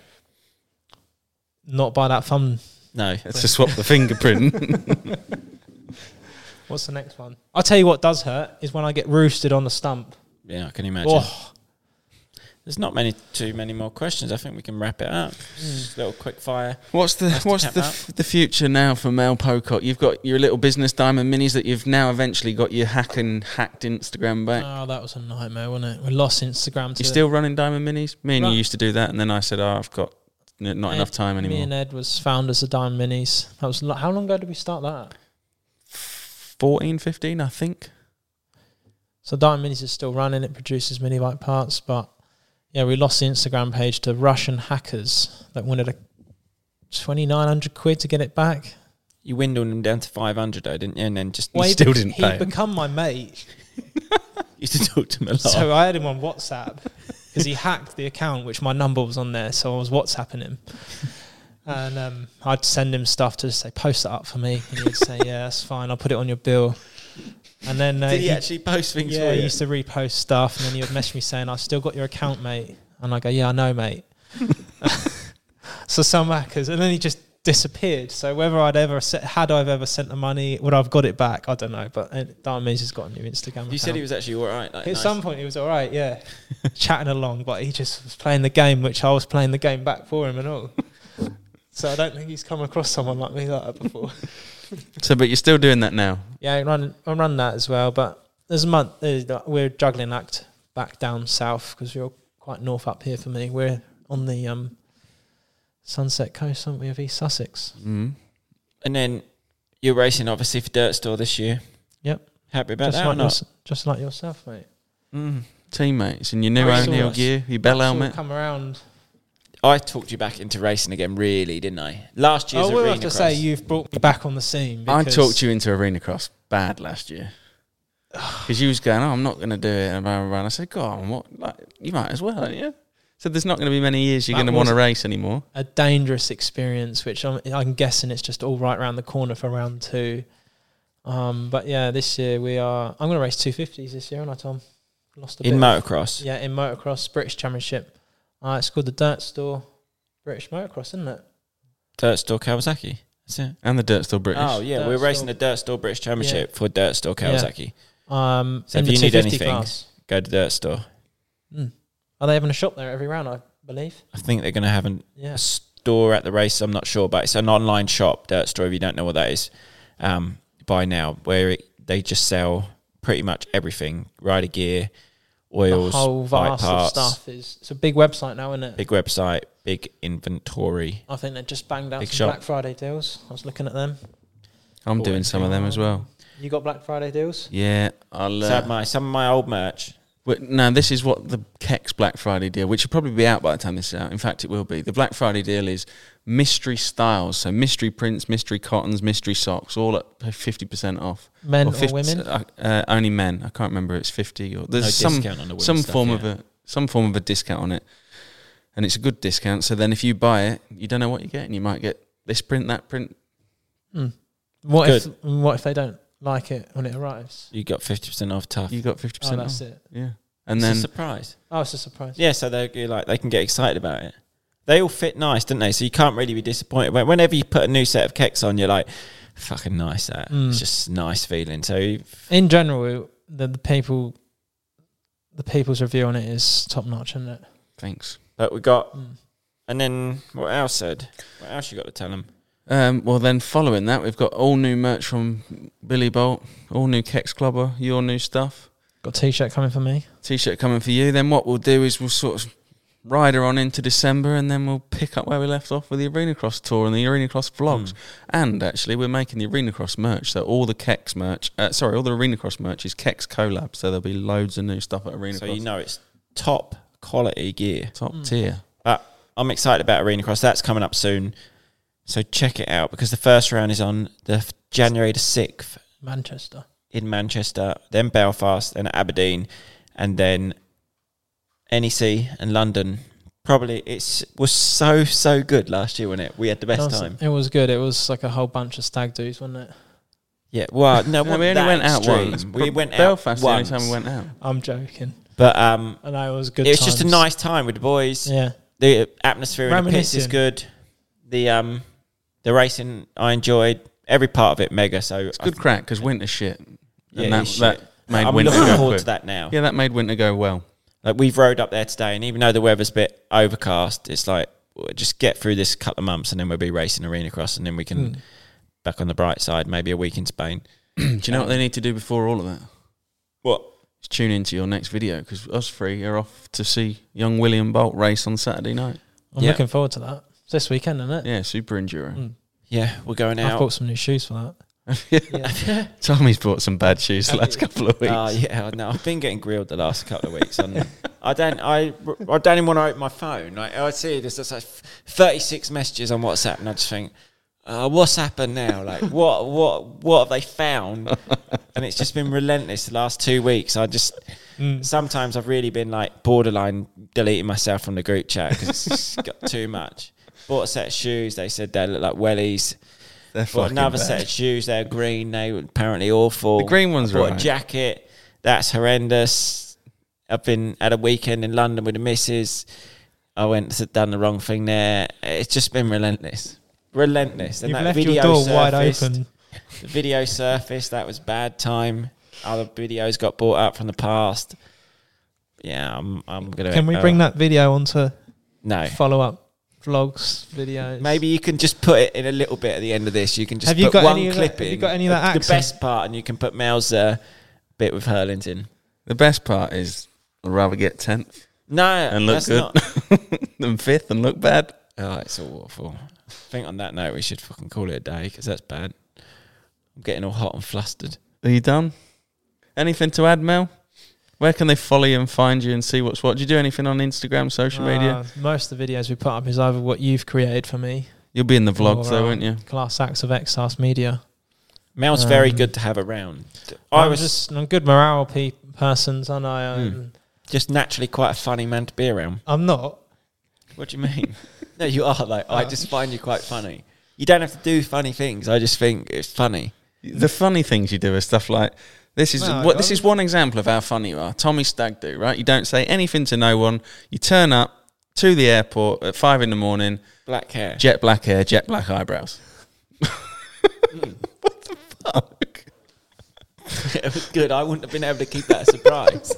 Not by that thumb. No. Let's just swap the fingerprint. What's the next one? I'll tell you what does hurt is when I get roosted on the stump. Yeah, I can imagine. Oh, There's not many, too many more questions. I think we can wrap it up. Just a little quick fire. What's the Nice to What's cap the up. f- the future now for Mel Pocock? You've got your little business Diamond Minis that you've now eventually got your hack and hacked Instagram back. oh, that was a nightmare, wasn't it? We lost Instagram to You're still running Diamond Minis? Me and Right. you used to do that, and then I said, "Oh, I've got n- not Ed- enough time Me anymore." and Ed was founders of Diamond Minis. That was lo- how long ago did we start that? fourteen, fifteen, I think. So Darting Minis is still running. It produces mini bike parts, but yeah, we lost the Instagram page to Russian hackers that wanted a twenty-nine hundred quid to get it back. You windled him down to five hundred though, didn't you? And then just Well, he he still be- didn't pay He'd him. become my mate. used to talk to him a lot. So I had him on WhatsApp because he hacked the account, which my number was on there. So I was WhatsApping him. And um, I'd send him stuff to just say, post that up for me. And he'd say, yeah, that's fine. I'll put it on your bill. And then uh, Did he actually post things yeah, for he you? used to repost stuff. And then he would message me saying, I've still got your account, mate. And I go, yeah, I know, mate. So some hackers. And then he just disappeared. So whether I'd ever set, had I ever sent the money, would I've got it back? I don't know. But uh, Darting Minis has got a new Instagram account. You said he was actually all right. Like, At nice. some point, he was all right, yeah, chatting along, but he just was playing the game, which I was playing the game back for him and all. So I don't think he's come across someone like me like that before. So, but you're still doing that now? Yeah, I run, I run that as well, but there's a month, there's, we're juggling act back down south because you're quite north up here for me. We're on the um, Sunset Coast, aren't we, of East Sussex? Mm. And then you're racing, obviously, for Dirt Store this year. Yep. Happy about Just that or like, not? your, just like yourself, mate. Mm. Teammates in your new Oh, it's O'Neill always- gear, your bell It's all helmet. come around. I talked you back into racing again, really, didn't I? Last year's I will Arena have to Cross. say you've brought me back on the scene. I because talked you into Arena Cross bad last year because you was going, oh, I'm not going to do it. And, blah, blah, blah. And I said, go on, what? Like, you might as well, aren't you? So there's not going to be many years you're That going to want to was- race anymore. a dangerous experience, which I'm, I'm guessing it's just all right around the corner for round two. Um, but yeah, this year we are. I'm going to race two fifties this year, aren't I, Tom? Lost a In bit. motocross. Yeah, in motocross, British Championship. Uh, it's called the Dirt Store British Motocross, isn't it? Dirt Store Kawasaki. That's it. And the Dirt Still British. Oh, yeah. Dirt we're racing Store. the Dirt Store British Championship for Dirt Store Kawasaki. Um, So in if the you need two fifty anything- class. Go to Dirt Store. Mm. Are they having a shop there every round, I believe? I think they're going to have an, Yeah. a store at the race. I'm not sure, but it's an online shop, Dirt Store, if you don't know what that is, um, by now, where it, they just sell pretty much everything. Rider gear, oils, The whole bike vast of parts. stuff is. It's a big website now, isn't it? Big website, big inventory. I think they just banged out Big some shop. Black Friday deals. I was looking at them. I'm doing some of them as well. You got Black Friday deals? Yeah, I'll. So I Uh, had my, some of my old merch. But no, this is what the Kex Black Friday deal, which will probably be out by the time this is out. In fact, it will be. The Black Friday deal is mystery styles, so mystery prints, mystery cottons, mystery socks, all at fifty percent off. Men or, fifty women? Uh, uh, only men. I can't remember. It's fifty or there's No some discount on the women's some stuff, form yeah. of a some form of a discount on it, and it's a good discount. So then, if you buy it, you don't know what you get, and you might get this print, that print. Mm. What Good. if what if they don't like it when it arrives? You got fifty percent off tough. You got fifty Oh, percent that's off. it. Yeah, and It's then a surprise. Oh, it's a surprise. Yeah, so they like they can get excited about it. They all fit nice, don't they? So you can't really be disappointed. When- Whenever you put a new set of Kex on, you're like, fucking nice that. Mm. It's just a nice feeling. So In general, the, the people, the people's review on it is top notch, isn't it? thanks. but we got, Mm. and then what else said? What else you got to tell them? Um, well, then following that, we've got all new merch from Billy Bolt, all new Kex Clubber, your new stuff. Got a t-shirt coming for me. T-shirt coming for you. Then what we'll do is we'll sort of ride her on into December, and then we'll pick up where we left off with the Arena Cross tour and the Arena Cross vlogs. Mm. And actually, we're making the Arena Cross merch, so all the Kex merch, uh, sorry, all the Arena Cross merch is Kex collab. So there'll be loads of new stuff at Arena So Cross. you know it's top quality gear. top Mm. tier. But I'm excited about Arena Cross. That's coming up soon. So check it out because the first round is on the f- January the sixth Manchester. in Manchester, then Belfast, then Aberdeen, and then N E C and London. Probably it was so, so good last year, wasn't it? We had the best It was, time. it was good. It was like a whole bunch of stag do's, wasn't it? Yeah, well, no, No, wasn't we only that went out extreme. once. We went out Belfast, the only once. time we went out. I'm joking. But um, I know it was good. it was just a times. nice time with the boys. Yeah. The atmosphere in the pits is Reminiscing. good. The um, the racing I enjoyed every part of it. Mega. So It's good crack because winter's shit. And Yeah, that, it's shit. that made I'm winter looking go forward quick. to that now. Yeah, that made winter go well. Like we've rode up there today, and even though the weather's a bit overcast, it's like we'll just get through this couple of months, and then we'll be racing Arena Cross, and then we can Mm. back on the bright side, maybe a week in Spain. Do you know what they need to do before all of that? What? Is tune into your next video because us three are off to see young William Bolt race on Saturday night. I'm Yeah. looking forward to that. It's this weekend, isn't it? Yeah, super enduro. Mm. Yeah, we're going I've out. bought some new shoes for that. Yeah. Tommy's bought some bad shoes the last couple of weeks. Oh yeah, no, I've been getting grilled the last couple of weeks. On, I don't, I, I don't even want to open my phone. Like, I see there's just like thirty-six messages on WhatsApp, and I just think, uh, what's happened now? Like, what, what, what have they found? And it's just been relentless the last two weeks. I just mm. sometimes I've really been like borderline deleting myself from the group chat because it's just got too much. Bought a set of shoes. They said they look like wellies. They're Bought another bad. set of shoes. They're green. They were apparently awful. The green ones I bought right. a jacket. That's horrendous. I've been at a weekend in London with the missus. I went to done the wrong thing there. It's just been relentless. Relentless. And You've that left video your door wide surfaced. open. The video surfaced. That was bad time. Other videos got brought up from the past. Yeah, I'm I'm gonna. Can we uh, bring that video onto No. follow up vlogs, videos? Maybe you can just put it in a little bit at the end of this. You can just Have you put got one any of clip that- have in. you got any of that the, the accent? best part, and you can put Mel's uh, bit with Hurlins in. The best part is I'd rather get tenth No, and look that's good not. than fifth and look bad. Oh, it's all awful. I think on that note, we should fucking call it a day because that's bad. I'm getting all hot and flustered. Are you done? Anything to add, Mel? Where can they follow you and find you and see what's what? Do you do anything on Instagram, social media? Uh, most of the videos we put up is either what you've created for me. You'll be in the vlogs or, though, um, won't you? Class Acts of Exas Media. Mel's very Um, good to have around. I I'm was just I'm a good morale pe- person, and I um, Mm. just naturally quite a funny man to be around. I'm not. What do you mean? No, you are. Like I just find you quite funny. You don't have to do funny things. I just think it's funny. The funny things you do are stuff like this is No, what this I'm- is one example of how funny you are. Tommy Stag do, right? You don't say anything to no one. You turn up to the airport at five in the morning, Black hair. jet black hair, jet black eyebrows. What the fuck? It was good. I wouldn't have been able to keep that a surprise.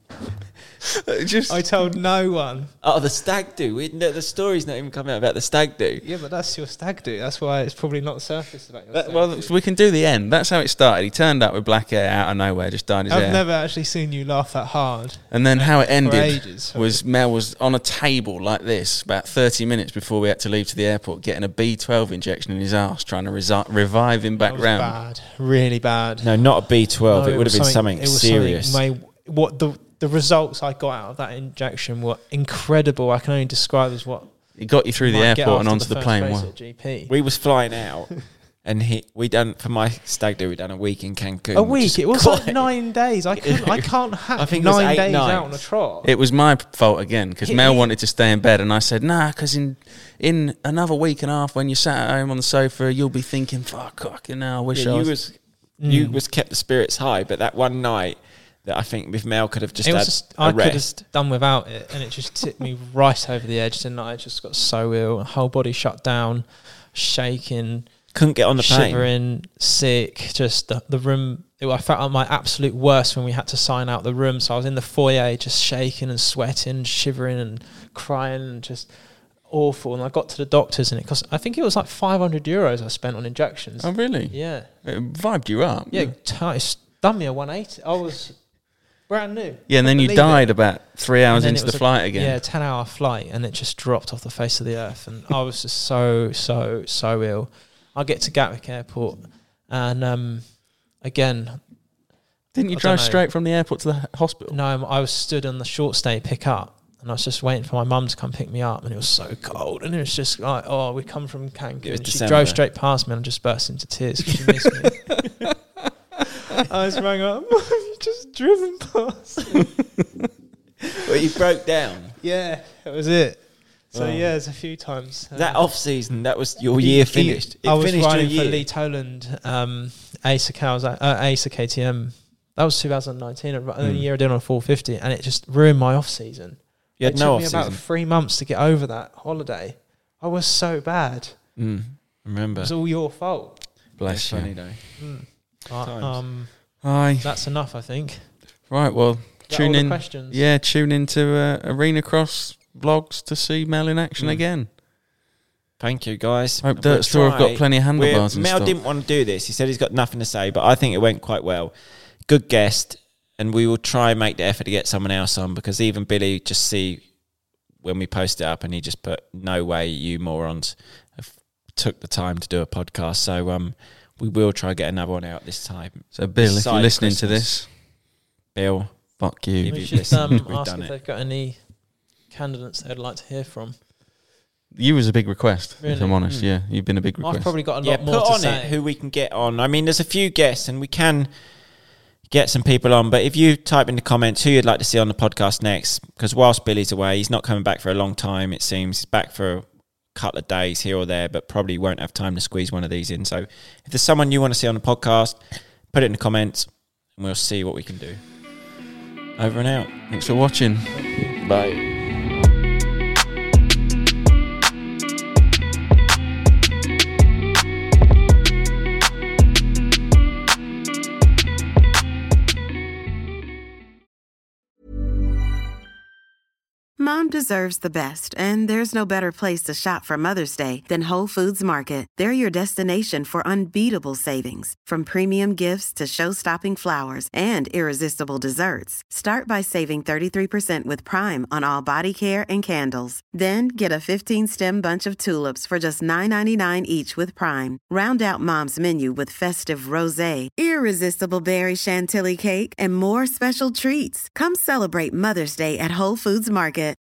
Just I told no one. Oh, the stag do. We, no, the story's not even coming out about the stag do. Yeah, but that's your stag do. That's why it's probably not surfaced about your that, stag well, do. we can do the end. That's how it started. He turned up with black hair out of nowhere, just dyed his I've hair. never actually seen you laugh that hard. And then how it ended ages. was Mel was on a table like this about thirty minutes before we had to leave to the airport, getting a B twelve injection in his arse, trying to resi- revive him back That was round. bad, really bad. No, not a B twelve. No, it would have was been something, it was serious. Something way, what the the results I got out of that injection were incredible. I can only describe as what It got you through the might get airport and after onto the, first plane. race Wow. at G P. we was flying out, and he we done for my stag do. We done a week in Cancun. A which is week. It was quite- like nine days. I couldn't. I can't have I think it was nine eight days nights. out on a trot. It was my fault again because He- Mel he- wanted to stay in bed and I said, nah, because in in another week and a half when you're sat at home on the sofa, you'll be thinking, fuck, fucking hell, I wish Yeah, I you was... was you Mm. was kept the spirits high, but that one night that I think with Mel could have just it had was just, a I could rest. have done without it, and it just tipped me right over the edge. Didn't I? I just got so ill, whole body shut down, shaking, Couldn't get on the plane. shivering, sick. Just the, the room. It, I felt at my absolute worst when we had to sign out the room. So I was in the foyer, just shaking and sweating, shivering and crying, and just awful. And I got to the doctors, and it cost. I think it was like five hundred euros I spent on injections. Oh, really? Yeah, It vibed you up. yeah. T- it's done me a one eighty. I was brand new. Yeah, and then you Believe died it. about three hours And then into it the was a- flight again. Yeah, ten hour flight, and it just dropped off the face of the earth. And I was just so, so, so ill. I get to Gatwick Airport, and um, again, Didn't you I drive dunno. straight from the airport to the h- hospital? no, I was stood on the short stay pick up, and I was just waiting for my mum to come pick me up, and it was so cold, and it was just like, oh, we come from It was Cancun. She December. drove straight past me and just burst into tears because she missed me. I was rang up, you just driven past. Well, you broke down. Yeah, that was it. So Oh. yeah, there's a few times. That Um, off season, that was your year finished. It I was finished your riding for year. Lee Toland, um, Acer Cows, uh, Acer K T M. That was two thousand nineteen, a, a Mm. year I did on a four fifty, and it just ruined my off season. You had it no took me off about season. three months to get over that holiday. I was so bad. Mm, It remember. was all your fault. Bless Funny you. though. Uh, Times. um, Aye. that's enough, I think. Right, well, Is that tune all the in. questions? Yeah, tune into uh, Arena Cross vlogs to see Mel in action Mm. again. Thank you, guys. Hope We'll Dirt Store have got try- plenty of we're- handlebars and Mel stuff. didn't want to do this. He said he's got nothing to say, but I think it went quite well. Good guest, and we will try and make the effort to get someone else on, because even Billy just see when we post it up, and he just put, no way you morons have took the time to do a podcast. So um, we will try to get another one out this time. So, Bill, if Side you're listening Christmas. to this, Bill, fuck you. If We you've should listened, um, we've ask done if it. they've got any candidates they'd like to hear from. You was a big request, if Really? I'm honest. Mm. Yeah, you've been a big request. I've probably got a yeah, lot more put to on say. it who we can get on. I mean, there's a few guests, and we can get some people on. But if you type in the comments who you'd like to see on the podcast next, because whilst Billy's away, he's not coming back for a long time. It seems he's back for a couple of days here or there, but probably won't have time to squeeze one of these in. So if there's someone you want to see on the podcast, put it in the comments, and we'll see what we can do. Over and out. Thanks for watching. Bye. Mom deserves the best, and there's no better place to shop for Mother's Day than Whole Foods Market. They're your destination for unbeatable savings, from premium gifts to show-stopping flowers and irresistible desserts. Start by saving thirty-three percent with Prime on all body care and candles. Then get a fifteen-stem bunch of tulips for just nine ninety-nine each with Prime. Round out Mom's menu with festive rosé, irresistible berry chantilly cake, and more special treats. Come celebrate Mother's Day at Whole Foods Market.